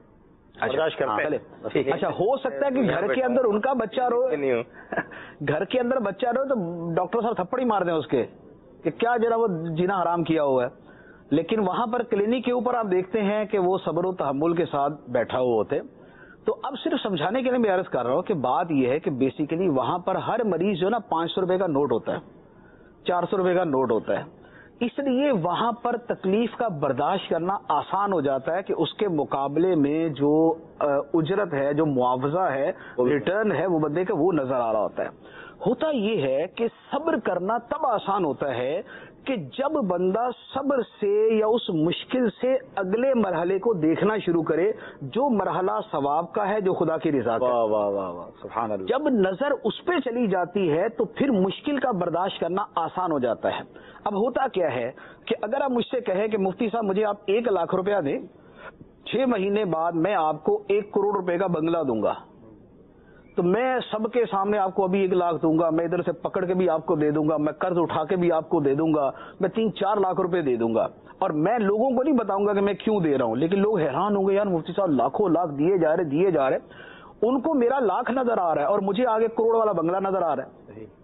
اچھا, ہو سکتا ہے کہ گھر کے اندر ان کا بچہ رو, گھر کے اندر بچہ رو تو ڈاکٹر صاحب تھپڑ ہی مار دیں اس کے کہ کیا جو ہے وہ جینا حرام کیا ہوا ہے. لیکن وہاں پر کلینک کے اوپر آپ دیکھتے ہیں کہ وہ صبر و تحمل کے ساتھ بیٹھا ہوا ہوتے. تو اب صرف سمجھانے کے لیے میں عرض کر رہا ہوں کہ بات یہ ہے کہ بیسیکلی وہاں پر ہر مریض جو ہے نا 500 روپے کا نوٹ ہوتا ہے, 400 روپے کا نوٹ ہوتا ہے. اس لیے وہاں پر تکلیف کا برداشت کرنا آسان ہو جاتا ہے کہ اس کے مقابلے میں جو اجرت ہے, جو معاوضہ ہے, ریٹرن ہے, وہ بندے کا وہ نظر آ رہا ہوتا ہے. ہوتا یہ ہے کہ صبر کرنا تب آسان ہوتا ہے کہ جب بندہ صبر سے یا اس مشکل سے اگلے مرحلے کو دیکھنا شروع کرے جو مرحلہ ثواب کا ہے, جو خدا کی رضا کا. واہ واہ واہ واہ, سبحان اللہ. جب نظر اس پہ چلی جاتی ہے تو پھر مشکل کا برداشت کرنا آسان ہو جاتا ہے. اب ہوتا کیا ہے کہ اگر آپ مجھ سے کہیں کہ مفتی صاحب مجھے آپ 1 لاکھ روپیہ دیں, 6 مہینے بعد میں آپ کو 1 کروڑ روپے کا بنگلہ دوں گا, تو میں سب کے سامنے آپ کو ابھی 1 لاکھ دوں گا, میں ادھر سے پکڑ کے بھی آپ کو دے دوں گا, میں قرض اٹھا کے بھی آپ کو دے دوں گا, میں 3-4 لاکھ روپے دے دوں گا, اور میں لوگوں کو نہیں بتاؤں گا کہ میں کیوں دے رہا ہوں. لیکن لوگ حیران ہوں گے, یار مفتی صاحب لاکھوں لاکھ دیے جا رہے, ان کو میرا لاکھ نظر آ رہا ہے اور مجھے آگے کروڑ والا بنگلہ نظر آ رہا ہے.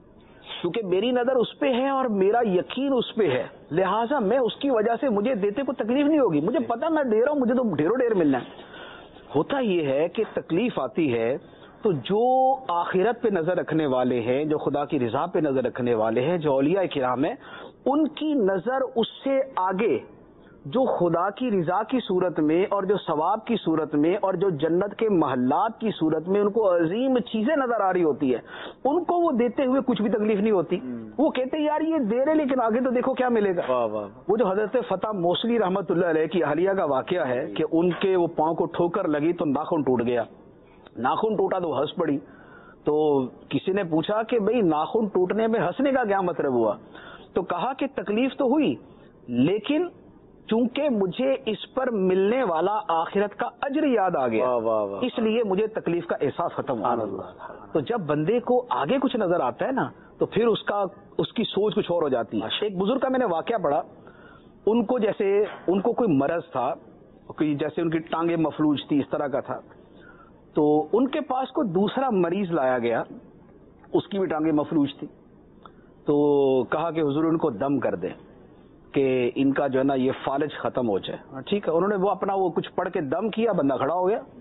کیونکہ میری نظر اس پہ ہے اور میرا یقین اس پہ ہے، لہٰذا میں اس کی وجہ سے مجھے دیتے کو تکلیف نہیں ہوگی. مجھے پتا میں دے رہا ہوں، مجھے تو ڈھیروں ڈھیر ملنا ہے. ہوتا یہ ہے کہ تکلیف آتی ہے تو جو آخرت پہ نظر رکھنے والے ہیں، جو خدا کی رضا پہ نظر رکھنے والے ہیں، جو اولیاء کرام ہیں، ان کی نظر اس سے آگے جو خدا کی رضا کی صورت میں اور جو ثواب کی صورت میں اور جو جنت کے محلات کی صورت میں ان کو عظیم چیزیں نظر آ رہی ہوتی ہے، ان کو وہ دیتے ہوئے کچھ بھی تکلیف نہیں ہوتی. وہ کہتے ہیں یار یہ دے رہے لیکن آگے تو دیکھو کیا ملے گا. وہ جو حضرت فتح موصلی رحمت اللہ علیہ کی اہلیہ کا واقعہ ہے کہ ان کے وہ پاؤں کو ٹھوکر لگی تو ناخن ٹوٹ گیا. ناخن ٹوٹا تو ہنس پڑی. تو کسی نے پوچھا کہ بھئی ناخن ٹوٹنے میں ہنسنے کا کیا مطلب ہوا؟ تو کہا کہ تکلیف تو ہوئی لیکن چونکہ مجھے اس پر ملنے والا آخرت کا اجر یاد آ گیا، اس لیے مجھے تکلیف کا احساس ختم ہوا. تو جب بندے کو آگے کچھ نظر آتا ہے نا تو پھر اس کی سوچ کچھ اور ہو جاتی ہے. ایک بزرگ کا میں نے واقعہ پڑھا، ان کو کوئی مرض تھا، جیسے ان کی ٹانگیں مفلوج تھی، اس طرح کا تھا. تو ان کے پاس کوئی دوسرا مریض لایا گیا، اس کی بھی ٹانگیں مفلوج تھی. تو کہا کہ حضور ان کو دم کر دیں کہ ان کا جو ہے نا یہ فالج ختم ہو جائے. ٹھیک ہے، انہوں نے وہ اپنا وہ کچھ پڑھ کے دم کیا، بندہ کھڑا ہو گیا.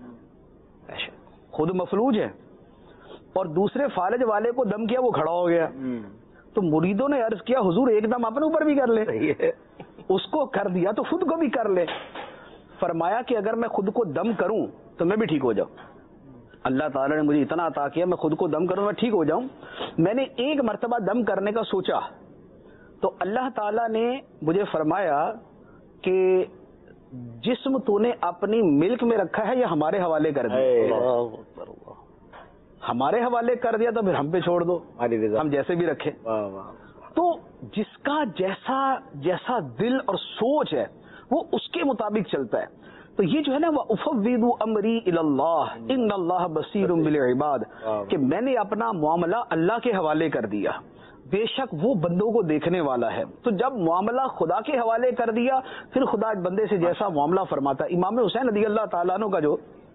خود مفلوج ہے اور دوسرے فالج والے کو دم کیا، وہ کھڑا ہو گیا. تو مریدوں نے عرض کیا حضور ایک دم اپنے اوپر بھی کر لے. اس کو کر دیا تو خود کو بھی کر لے. فرمایا کہ اگر میں خود کو دم کروں تو میں بھی ٹھیک ہو جاؤں. اللہ تعالیٰ نے مجھے اتنا عطا کیا، میں خود کو دم کروں میں ٹھیک ہو جاؤں. میں نے ایک مرتبہ دم کرنے کا سوچا تو اللہ تعالیٰ نے مجھے فرمایا کہ جسم تو نے اپنی ملک میں رکھا ہے یا ہمارے حوالے کر دیا؟ ہمارے حوالے کر دیا تو پھر ہم پہ چھوڑ دو، ہم جیسے بھی رکھیں. تو جس کا جیسا دل اور سوچ ہے وہ اس کے مطابق چلتا ہے. تو یہ جو ہے نا وَأُفَوِّضُ أَمْرِي إِلَى اللَّهِ إِنَّ اللَّهَ بَصِيرٌ بِالْعِبَادِ، کہ میں نے اپنا معاملہ اللہ کے حوالے کر دیا، بے شک وہ بندوں کو دیکھنے والا ہے. تو جب معاملہ خدا کے حوالے کر دیا پھر خدا بندے سے جیسا معاملہ فرماتا. امام حسین رضی اللہ تعالیٰ عنہ کا جو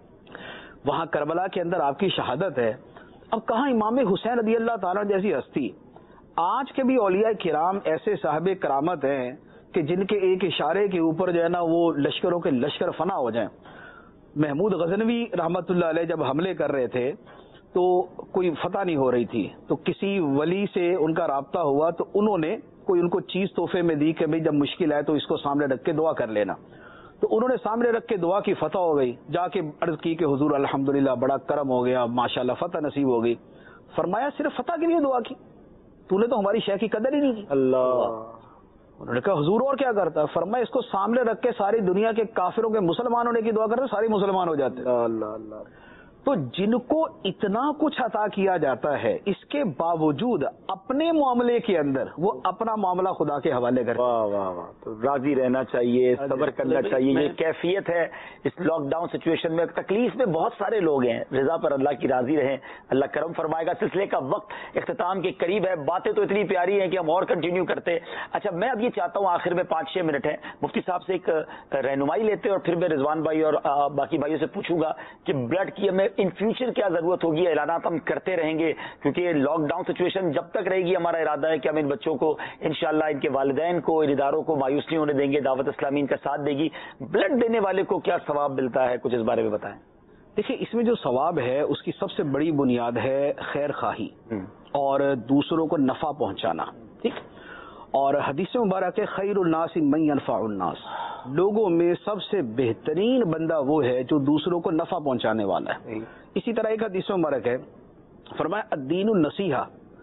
وہاں کربلا کے اندر آپ کی شہادت ہے، اب کہاں امام حسین رضی اللہ تعالیٰ جیسی ہستی. آج کے بھی اولیاء کرام ایسے صاحب کرامت ہیں کہ جن کے ایک اشارے کے اوپر جو ہے نا وہ لشکروں کے لشکر فنا ہو جائیں. محمود غزنوی رحمت اللہ علیہ جب حملے کر رہے تھے تو کوئی فتح نہیں ہو رہی تھی، تو کسی ولی سے ان کا رابطہ ہوا تو انہوں نے کوئی ان کو چیز تحفے میں دی کہ بھئی جب مشکل آئے تو اس کو سامنے رکھ کے دعا کر لینا. تو انہوں نے سامنے رکھ کے دعا کی، فتح ہو گئی. جا کے عرض کی کہ حضور الحمدللہ بڑا کرم ہو گیا، ماشاءاللہ فتح نصیب ہو گئی. فرمایا صرف فتح کے لیے دعا کی؟ تو نے تو ہماری شے کی قدر ہی نہیں کی. اللہ. انہوں نے کہا حضور اور کیا کرتا ہے؟ فرمایا اس کو سامنے رکھ کے ساری دنیا کے کافروں کے مسلمان ہونے کی دعا کرتے سارے مسلمان ہو جاتے. اللہ اللہ. تو جن کو اتنا کچھ عطا کیا جاتا ہے اس کے باوجود اپنے معاملے کے اندر وہ اپنا معاملہ خدا کے حوالے کرتے. واہ واہ واہ. تو راضی رہنا چاہیے، صبر کرنا چاہیے. یہ کیفیت ہے اس لاک ڈاؤن سچویشن میں. تکلیف میں بہت سارے لوگ ہیں، رضا پر اللہ کی راضی رہیں، اللہ کرم فرمائے گا. سلسلے کا وقت اختتام کے قریب ہے. باتیں تو اتنی پیاری ہیں کہ ہم اور کنٹینیو کرتے. اچھا میں اب یہ چاہتا ہوں آخر میں 5-6 منٹ ہیں، مفتی صاحب سے ایک رہنمائی لیتے اور پھر میں رضوان بھائی اور باقی بھائیوں سے پوچھوں گا کہ بلڈ کی ہمیں ان فیوچر کیا ضرورت ہوگی. اعلانات ہم کرتے رہیں گے کیونکہ لاک ڈاؤن سچویشن جب تک رہے گی ہمارا ارادہ ہے کہ ہم ان بچوں کو انشاءاللہ ان کے والدین کو ان اداروں کو مایوس نہیں ہونے دیں گے. دعوت اسلامی ان کا ساتھ دے گی. بلڈ دینے والے کو کیا ثواب ملتا ہے، کچھ اس بارے میں بتائیں. دیکھیں اس میں جو ثواب ہے اس کی سب سے بڑی بنیاد ہے خیر خواہی اور دوسروں کو نفع پہنچانا. ٹھیک. اور حدیث مبارک ہے خیر الناس من ينفع الناس، لوگوں میں سب سے بہترین بندہ وہ ہے جو دوسروں کو نفع پہنچانے والا ہے. اسی طرح ایک حدیث مبارک ہے فرمایا الدین النصیحہ،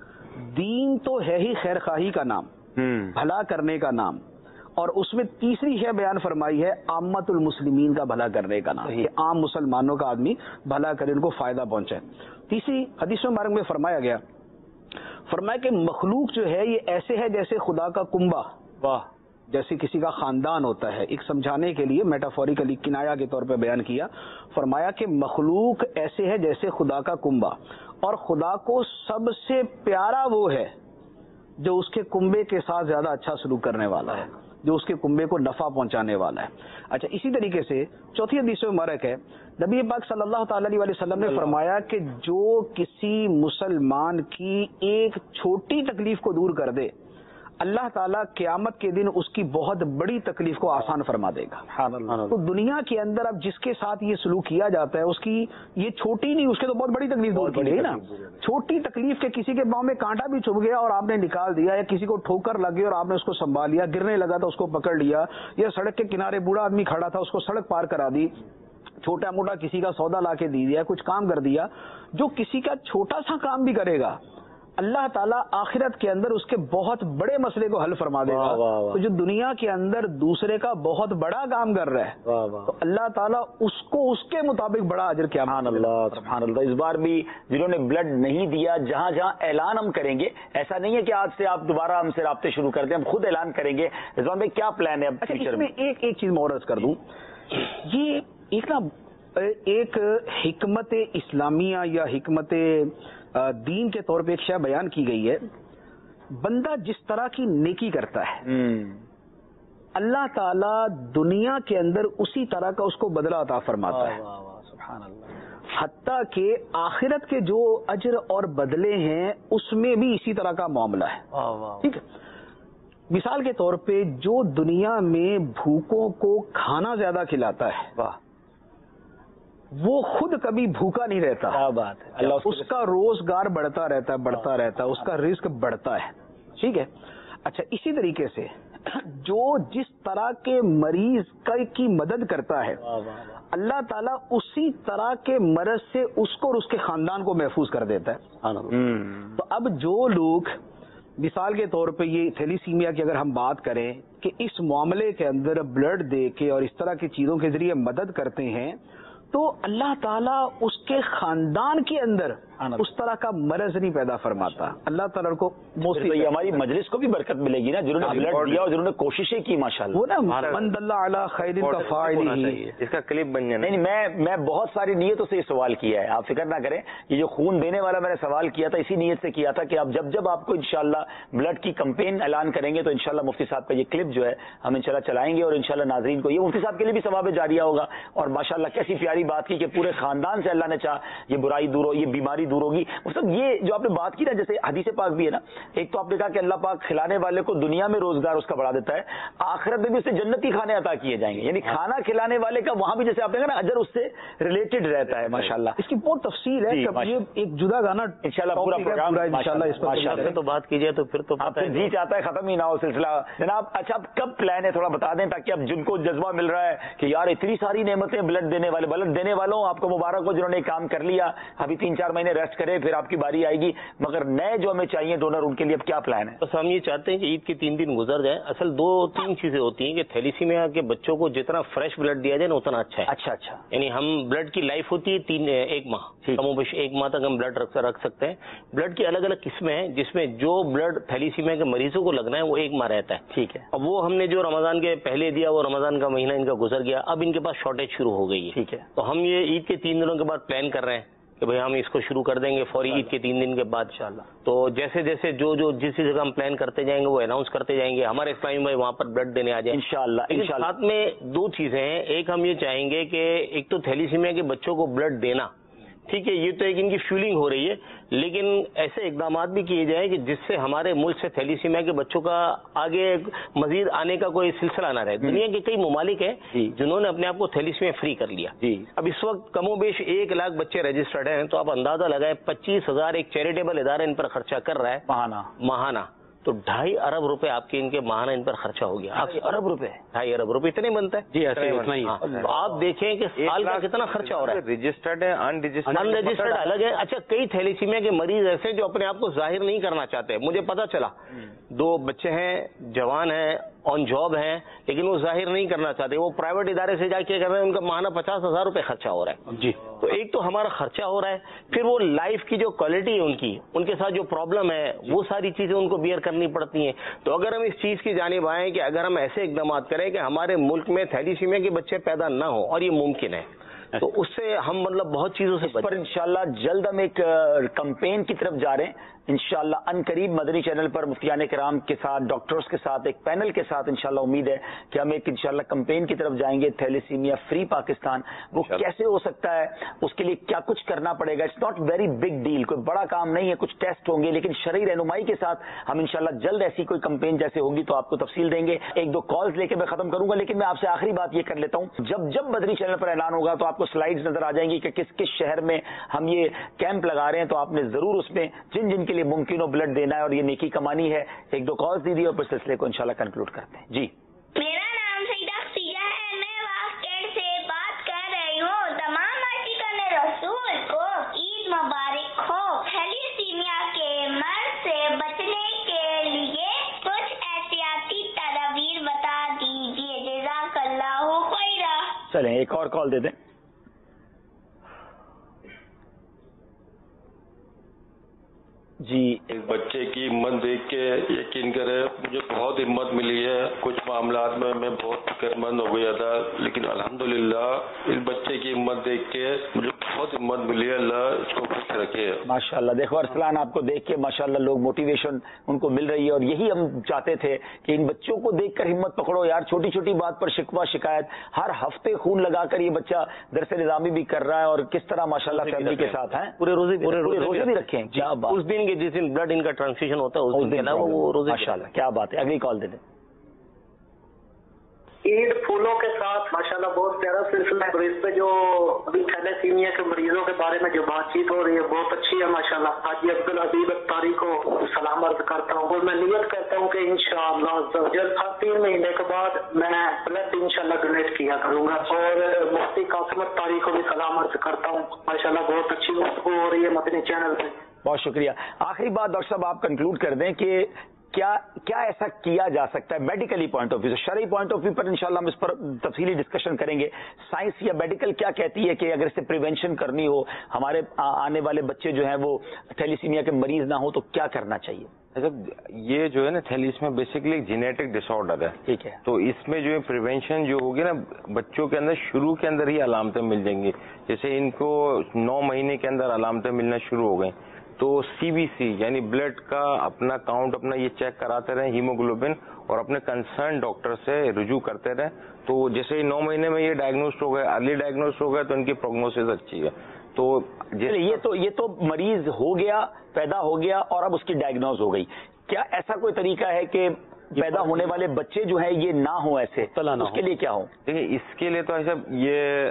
دین تو ہے ہی خیر خواہی کا نام، بھلا کرنے کا نام. اور اس میں تیسری ہے بیان فرمائی ہے عامت المسلمین کا بھلا کرنے کا نام، کہ عام مسلمانوں کا آدمی بھلا کرے، ان کو فائدہ پہنچائے. تیسری حدیث مبارک میں فرمایا گیا، فرمایا کہ مخلوق جو ہے یہ ایسے ہے جیسے خدا کا کنبہ، واہ، جیسے کسی کا خاندان ہوتا ہے. ایک سمجھانے کے لیے میٹافوریکلی کنایا کے طور پہ بیان کیا. فرمایا کہ مخلوق ایسے ہے جیسے خدا کا کنبہ، اور خدا کو سب سے پیارا وہ ہے جو اس کے کنبے کے ساتھ زیادہ اچھا سلوک کرنے والا ہے. جو اس کے کنبے کو نفع پہنچانے والا ہے. اچھا اسی طریقے سے چوتھی حدیث مبارک ہے, نبی پاک صلی اللہ تعالی علیہ وسلم نے فرمایا کہ جو کسی مسلمان کی ایک چھوٹی تکلیف کو دور کر دے, اللہ تعالیٰ قیامت کے دن اس کی بہت بڑی تکلیف کو آسان فرما دے گا. تو دنیا کے اندر اب جس کے ساتھ یہ سلوک کیا جاتا ہے اس کی یہ چھوٹی نہیں, اس کے تو بہت بڑی تکلیف دور کی گئی نا. چھوٹی تکلیف کے کسی کے پاؤں میں کانٹا بھی چھپ گیا اور آپ نے نکال دیا, یا کسی کو ٹھوکر لگی اور آپ نے اس کو سنبھال لیا, گرنے لگا تو اس کو پکڑ لیا, یا سڑک کے کنارے بوڑھا آدمی کھڑا تھا اس کو سڑک پار کرا دی, چھوٹا موٹا کسی کا سودا لا کے دے دیا, کچھ کام کر دیا. جو کسی کا چھوٹا سا کام بھی کرے گا اللہ تعالیٰ آخرت کے اندر اس کے بہت بڑے مسئلے کو حل فرما دے گا. تو جو دنیا کے اندر دوسرے کا بہت بڑا کام کر رہا ہے تو اللہ تعالیٰ اس کو اس کے مطابق بڑا اجر کیا. سبحان اللہ سبحان اللہ. اس بار بھی جنہوں نے بلڈ نہیں دیا, جہاں جہاں اعلان ہم کریں گے, ایسا نہیں ہے کہ آج سے آپ دوبارہ ہم سے رابطے شروع کر دیں, ہم خود اعلان کریں گے. رضوان بھائی کیا پلان ہے اب فیوچر میں؟ ایک چیز میں عرض کر دوں, یہ ایک حکمت اسلامیہ یا حکمت دین کے طور پہ ایک شے بیان کی گئی ہے. بندہ جس طرح کی نیکی کرتا ہے اللہ تعالیٰ دنیا کے اندر اسی طرح کا اس کو بدلہ عطا فرماتا ہے. سبحان اللہ. حتیٰ کہ آخرت کے جو اجر اور بدلے ہیں اس میں بھی اسی طرح کا معاملہ ہے. ٹھیک ہے, مثال کے طور پہ جو دنیا میں بھوکوں کو کھانا زیادہ کھلاتا ہے وہ خود کبھی بھوکا نہیں رہتا. کیا بات ہے. اللہ اس کا روزگار بڑھتا رہتا ہے, اس کا رزق بڑھتا ہے. ٹھیک ہے. اچھا اسی طریقے سے جو جس طرح کے مریض کی مدد کرتا ہے اللہ تعالیٰ اسی طرح کے مرض سے اس کو اور اس کے خاندان کو محفوظ کر دیتا ہے. تو اب جو لوگ مثال کے طور پہ یہ تھیلیسیمیا کی اگر ہم بات کریں کہ اس معاملے کے اندر بلڈ دے کے اور اس طرح کی چیزوں کے ذریعے مدد کرتے ہیں تو اللہ تعالیٰ اس کے خاندان کے اندر اس طرح کا مرض نہیں پیدا فرماتا. اللہ تعالیٰ کو یہ ہماری مجلس کو بھی برکت ملے گی نا, جنہوں نے بلڈ دیا اور جنہوں نے کوششیں کی ماشاءاللہ. وہ نا من دل علی خیر کفاعلہ, اس کا کلپ بن جانا. نہیں میں بہت ساری نیتوں سے یہ سوال کیا ہے, آپ فکر نہ کریں. یہ جو خون دینے والا میں نے سوال کیا تھا اسی نیت سے کیا تھا کہ اب جب آپ کو انشاءاللہ بلڈ کی کمپین اعلان کریں گے تو انشاءاللہ مفتی صاحب کا یہ کلپ جو ہے ہم انشاءاللہ چلائیں گے اور انشاءاللہ ناظرین کو یہ مفتی صاحب کے لیے بھی ثواب جاریہ ہوگا. اور ماشاءاللہ کیسی پیاری بات کی کہ پورے خاندان سے اللہ نے چاہا یہ برائی دور ہو, یہ بیماری دور ہوگی. مطلب یہ جو آپ نے بات کی نا, جیسے حدیث پاک بھی ہے نا, ایک تو آپ نے کہا کہ اللہ پاک کھلانے والے کو دنیا میں روزگار اس کا بڑھا دیتا ہے, آخرت میں بھی اسے جنتی کھانے عطا کیے جائیں گے. یعنی کھانا کھلانے والے کا وہاں بھی جیسے آپ نے کہا نا اجر اس سے ریلیٹڈ رہتا ہے. ماشاءاللہ اس کی بہت تفصیل ہے. یہ ایک جدا گانا انشاءاللہ پورا پروگرام انشاءاللہ اس پر تو بات کی جائے تو پھر تو جی چاہتا ہے ختم ہی نہ ہو سلسلہ جناب. اچھا اب کب پلان ہے تھوڑا بتا دیں تاکہ اب جن کو جذبہ مل رہا ہے کہ یار اتنی ساری نعمتیں بلڈ دینے والوں آپ کو مبارک ہو, جنہوں نے کام کر لیا, ابھی 3-4 مہینے ریسٹ کرے پھر آپ کی باری آئے گی, مگر نئے جو ہمیں چاہیے ڈونر ان کے لیے اب کیا پلان ہے؟ بس ہم یہ چاہتے ہیں کہ عید کے 3 دن گزر جائیں. اصل 2-3 چیزیں ہوتی ہیں کہ تھیلیسیمیا کے بچوں کو جتنا فریش بلڈ دیا جائے نا اتنا اچھا ہے. اچھا یعنی ہم بلڈ کی لائف ہوتی ہے 1 ماہ, کم و بیش 1 ماہ تک ہم بلڈ رکھ سکتے ہیں. بلڈ کی الگ الگ قسمیں ہیں جس میں جو بلڈ تھیلیسیمیا کے مریضوں کو لگنا ہے وہ 1 ماہ رہتا ہے. ٹھیک ہے. اب وہ ہم نے جو رمضان کے پہلے دیا وہ رمضان کا مہینہ ان کا گزر گیا, اب ان کے پاس شارٹیج شروع ہو گئی ہے. ٹھیک ہے. تو ہم یہ عید کے 3 دنوں کے بعد پلان کر رہے ہیں کہ بھئی ہم اس کو شروع کر دیں گے فوری عید کے 3 دن کے بعد انشاءاللہ. تو جیسے جیسے جو جس جگہ ہم پلان کرتے جائیں گے وہ اناؤنس کرتے جائیں گے. ہمارے اسلامی بھائی وہاں پر بلڈ دینے آ جائیں انشاءاللہ. ساتھ میں 2 چیزیں ہیں. ایک ہم یہ چاہیں گے کہ ایک تو تھیلیسیمیا کے بچوں کو بلڈ دینا, ٹھیک ہے, یہ تو ایک ان کی فیولنگ ہو رہی ہے, لیکن ایسے اقدامات بھی کیے جائیں کہ جس سے ہمارے ملک سے تھیلیسیمیا کے بچوں کا آگے مزید آنے کا کوئی سلسلہ نہ رہے. دنیا کے کئی ممالک ہیں جنہوں نے اپنے آپ کو تھیلیسیمیا فری کر لیا. اب اس وقت کم و بیش 1 لاکھ بچے رجسٹرڈ ہیں, تو آپ اندازہ لگائیں 25,000 ایک چیریٹیبل ادارہ ان پر خرچہ کر رہا ہے ماہانہ. تو 2.5 ارب روپے آپ کے ان کے ماہانہ ان پر خرچہ ہو گیا. 2.5 ارب روپے 2.5 ارب روپے اتنے بنتا ہے جی اتنا ہی. آپ دیکھیں کہ سال کا کتنا خرچہ ہو رہا ہے. رجسٹرڈ ہے ان رجسٹرڈ الگ ہے. اچھا کئی تھیلیسیمیا کے مریض ایسے جو اپنے آپ کو ظاہر نہیں کرنا چاہتے. مجھے پتا چلا 2 بچے ہیں, جوان ہیں, آن جاب ہیں, لیکن وہ ظاہر نہیں کرنا چاہتے. وہ پرائیویٹ ادارے سے جا کے کر رہے ہیں, ان کا ماہانہ 50,000 روپے خرچہ ہو رہا ہے. جی. تو ایک تو ہمارا خرچہ ہو رہا ہے, پھر وہ لائف کی جو کوالٹی ہے ان کے ساتھ جو پرابلم ہے وہ ساری چیزیں ان کو بیئر کرنی پڑتی ہیں. تو اگر ہم اس چیز کی جانب آئیں کہ اگر ہم ایسے اقدامات کریں کہ ہمارے ملک میں تھیلیسیمیا کے بچے پیدا نہ ہوں, اور یہ ممکن ہے, تو اس سے ہم مطلب بہت چیزوں سے پر انشاءاللہ جلد ہم ایک کمپین کی طرف جا رہے ہیں انشاءاللہ ان قریب مدنی چینل پر مفتیان کرام کے ساتھ، ڈاکٹرز کے ساتھ، ایک پینل کے ساتھ انشاءاللہ امید ہے کہ ہم ایک انشاءاللہ کمپین کی طرف جائیں گے، تھیلیسیمیا فری پاکستان. وہ کیسے ہو سکتا ہے، اس کے لیے کیا کچھ کرنا پڑے گا، it's not very big deal, کوئی بڑا کام نہیں ہے، کچھ ٹیسٹ ہوں گے، لیکن شرعی رہنمائی کے ساتھ ہم انشاءاللہ جلد ایسی کوئی کمپین جیسے ہوگی تو آپ کو تفصیل دیں گے. ایک دو کالز لے کے میں ختم کروں گا، لیکن میں آپ سے آخری بات یہ کر لیتا ہوں، جب مدنی چینل پر اعلان ہوگا تو آپ کو سلائیڈز نظر آ جائیں گی کہ کس کس شہر میں ہم یہ کیمپ لگا رہے ہیں، تو آپ نے ضرور اس میں جن کے لیے ممکن ہو بلڈ دینا ہے اور یہ نیکی کمانی ہے. ایک دو کالز دیجیے اور پھر سلسلے کو انشاءاللہ کنکلوڈ کرتے ہیں. جی میرا نام سیدہ سیاح ہے، میں واسکیٹ سے بات کر رہی ہوں. تمام عاشقان رسول کو عید مبارک ہو. تھیلیسیمیا کے مرض سے بچنے کے لیے کچھ احتیاطی تدابیر بتا دیجیے. جزاک اللہ خیرا. چلیں ایک اور کال دے دیں. جی ایک بچے کی ہمت دیکھ کے یقین کرے مجھے بہت ہمت ملی ہے. کچھ معاملات میں بہت فکر مند ہو گیا تھا، لیکن الحمدللہ اس بچے کی ہمت دیکھ کے مجھے بہت ہمت ملی ہے. اللہ اس کو خوش رکھے. ماشاءاللہ. دیکھو ارسلان، آپ کو دیکھ کے ماشاءاللہ لوگ موٹیویشن ان کو مل رہی ہے، اور یہی ہم چاہتے تھے کہ ان بچوں کو دیکھ کر ہمت پکڑو یار. چھوٹی چھوٹی بات پر شکوہ شکایت، ہر ہفتے خون لگا کر یہ بچہ درس نظامی بھی کر رہا ہے، اور کس طرح ماشاءاللہ فیملی کے ساتھ ہیں، پورے روزے بھی رکھے ہیں. کیا بات. اس دن کے جس دن بلڈ ان کا ٹرانسفیوژن ہوتا ہے اس دن کے علاوہ وہ روزے. ماشاءاللہ کیا بات ہے. اگلی کال دے دیں. عید پھولوں کے ساتھ ماشاءاللہ بہت پیارا سلسلہ ہے. اس پہ جو ابھی تھیلیسیمیا کے مریضوں کے بارے میں جو بات چیت ہو رہی ہے بہت اچھی ہے ماشاءاللہ. حاجی عبدالحبیب اتاری کو سلام عرض کرتا ہوں، اور میں نیت کرتا ہوں کہ انشاءاللہ جلد 3 مہینے کے بعد میں بلڈ انشاءاللہ ڈونیٹ کیا کروں گا. اور مفتی قاسم اتاری کو بھی سلام عرض کرتا ہوں. ماشاءاللہ بہت اچھی گفتگو ہو رہی ہے مدنی چینل پہ. بہت شکریہ. آخری بات ڈاکٹر صاحب آپ کنکلوڈ کر دیں کہ کیا ایسا کیا جا سکتا ہے میڈیکلی پوائنٹ آف ویو سے، شرعی پوائنٹ آف ویو پر انشاءاللہ ہم اس پر تفصیلی ڈسکشن کریں گے. سائنس یا میڈیکل کیا کہتی ہے کہ اگر اس سے پریونشن کرنی ہو، ہمارے آنے والے بچے جو ہیں وہ تھیلیسیمیا کے مریض نہ ہو، تو کیا کرنا چاہیے؟ یہ جو ہے نا تھیلیسیمیا بیسکلی ایک جینیٹک ڈس آرڈر ہے. ٹھیک ہے. تو اس میں جو ہے پریونشن جو ہوگی نا بچوں کے اندر شروع کے اندر ہی علامتیں مل جائیں گی. جیسے ان کو 9 مہینے کے اندر علامتیں ملنا شروع ہو گئیں تو CBC یعنی بلڈ کا اپنا کاؤنٹ اپنا یہ چیک کراتے رہیں ہیموگلوبن، اور اپنے کنسرن ڈاکٹر سے رجوع کرتے رہیں. تو جیسے ہی 9 مہینے میں یہ ڈائگنوسڈ ہو گئے، ارلی ڈائگنوسڈ ہو گئے تو ان کی پروگنوسس اچھی ہے. تو یہ تو مریض ہو گیا، پیدا ہو گیا اور اب اس کی ڈائگنوز ہو گئی. کیا ایسا کوئی طریقہ ہے کہ پیدا ہونے والے بچے جو ہیں یہ نہ ہوں ایسے، اس کے لیے کیا ہو؟ دیکھیں اس کے لیے تو ایسا یہ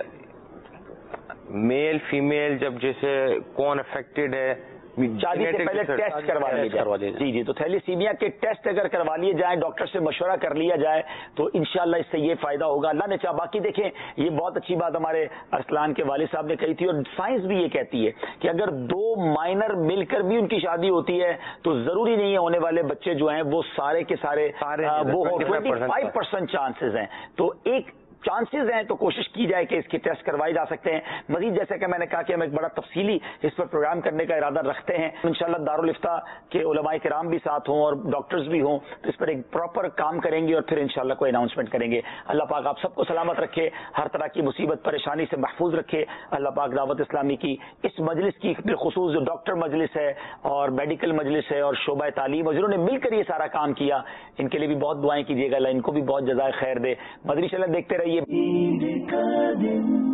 میل فیمیل جب جیسے کون افیکٹڈ ہے شادی سے پہلے ٹیسٹ کروا لیے جائے. جی تو تھیلیسیمیا کے ٹیسٹ اگر کروا لیے جائیں، ڈاکٹر سے مشورہ کر لیا جائے تو انشاءاللہ اس سے یہ فائدہ ہوگا. اللہ نے چاہا. باقی دیکھیں یہ بہت اچھی بات ہمارے ارسلان کے والد صاحب نے کہی تھی، اور سائنس بھی یہ کہتی ہے کہ اگر 2 مائنر مل کر بھی ان کی شادی ہوتی ہے تو ضروری نہیں ہے ہونے والے بچے جو ہیں وہ سارے کے سارے وہ 25% چانسز ہیں. تو ایک چانسز ہیں، تو کوشش کی جائے کہ اس کے ٹیسٹ کروائے جا سکتے ہیں. مزید جیسا کہ میں نے کہا کہ ہم ایک بڑا تفصیلی اس پر پروگرام کرنے کا ارادہ رکھتے ہیں. انشاءاللہ دارالافتاء کے علماء کرام بھی ساتھ ہوں اور ڈاکٹرز بھی ہوں تو اس پر ایک پراپر کام کریں گے اور پھر انشاءاللہ کوئی اناؤنسمنٹ کریں گے. اللہ پاک آپ سب کو سلامت رکھے، ہر طرح کی مصیبت پریشانی سے محفوظ رکھے. اللہ پاک دعوت اسلامی کی اس مجلس کی بالخصوص جو ڈاکٹر مجلس ہے اور میڈیکل مجلس ہے اور شعبہ تعلیم اور جنہوں نے مل کر یہ سارا کام کیا، ان کے لیے بھی بہت دعائیں کیجیے گا. اللہ ان کو بھی بہت جزائے خیر دے. مدنی چینل دیکھتے رہیے.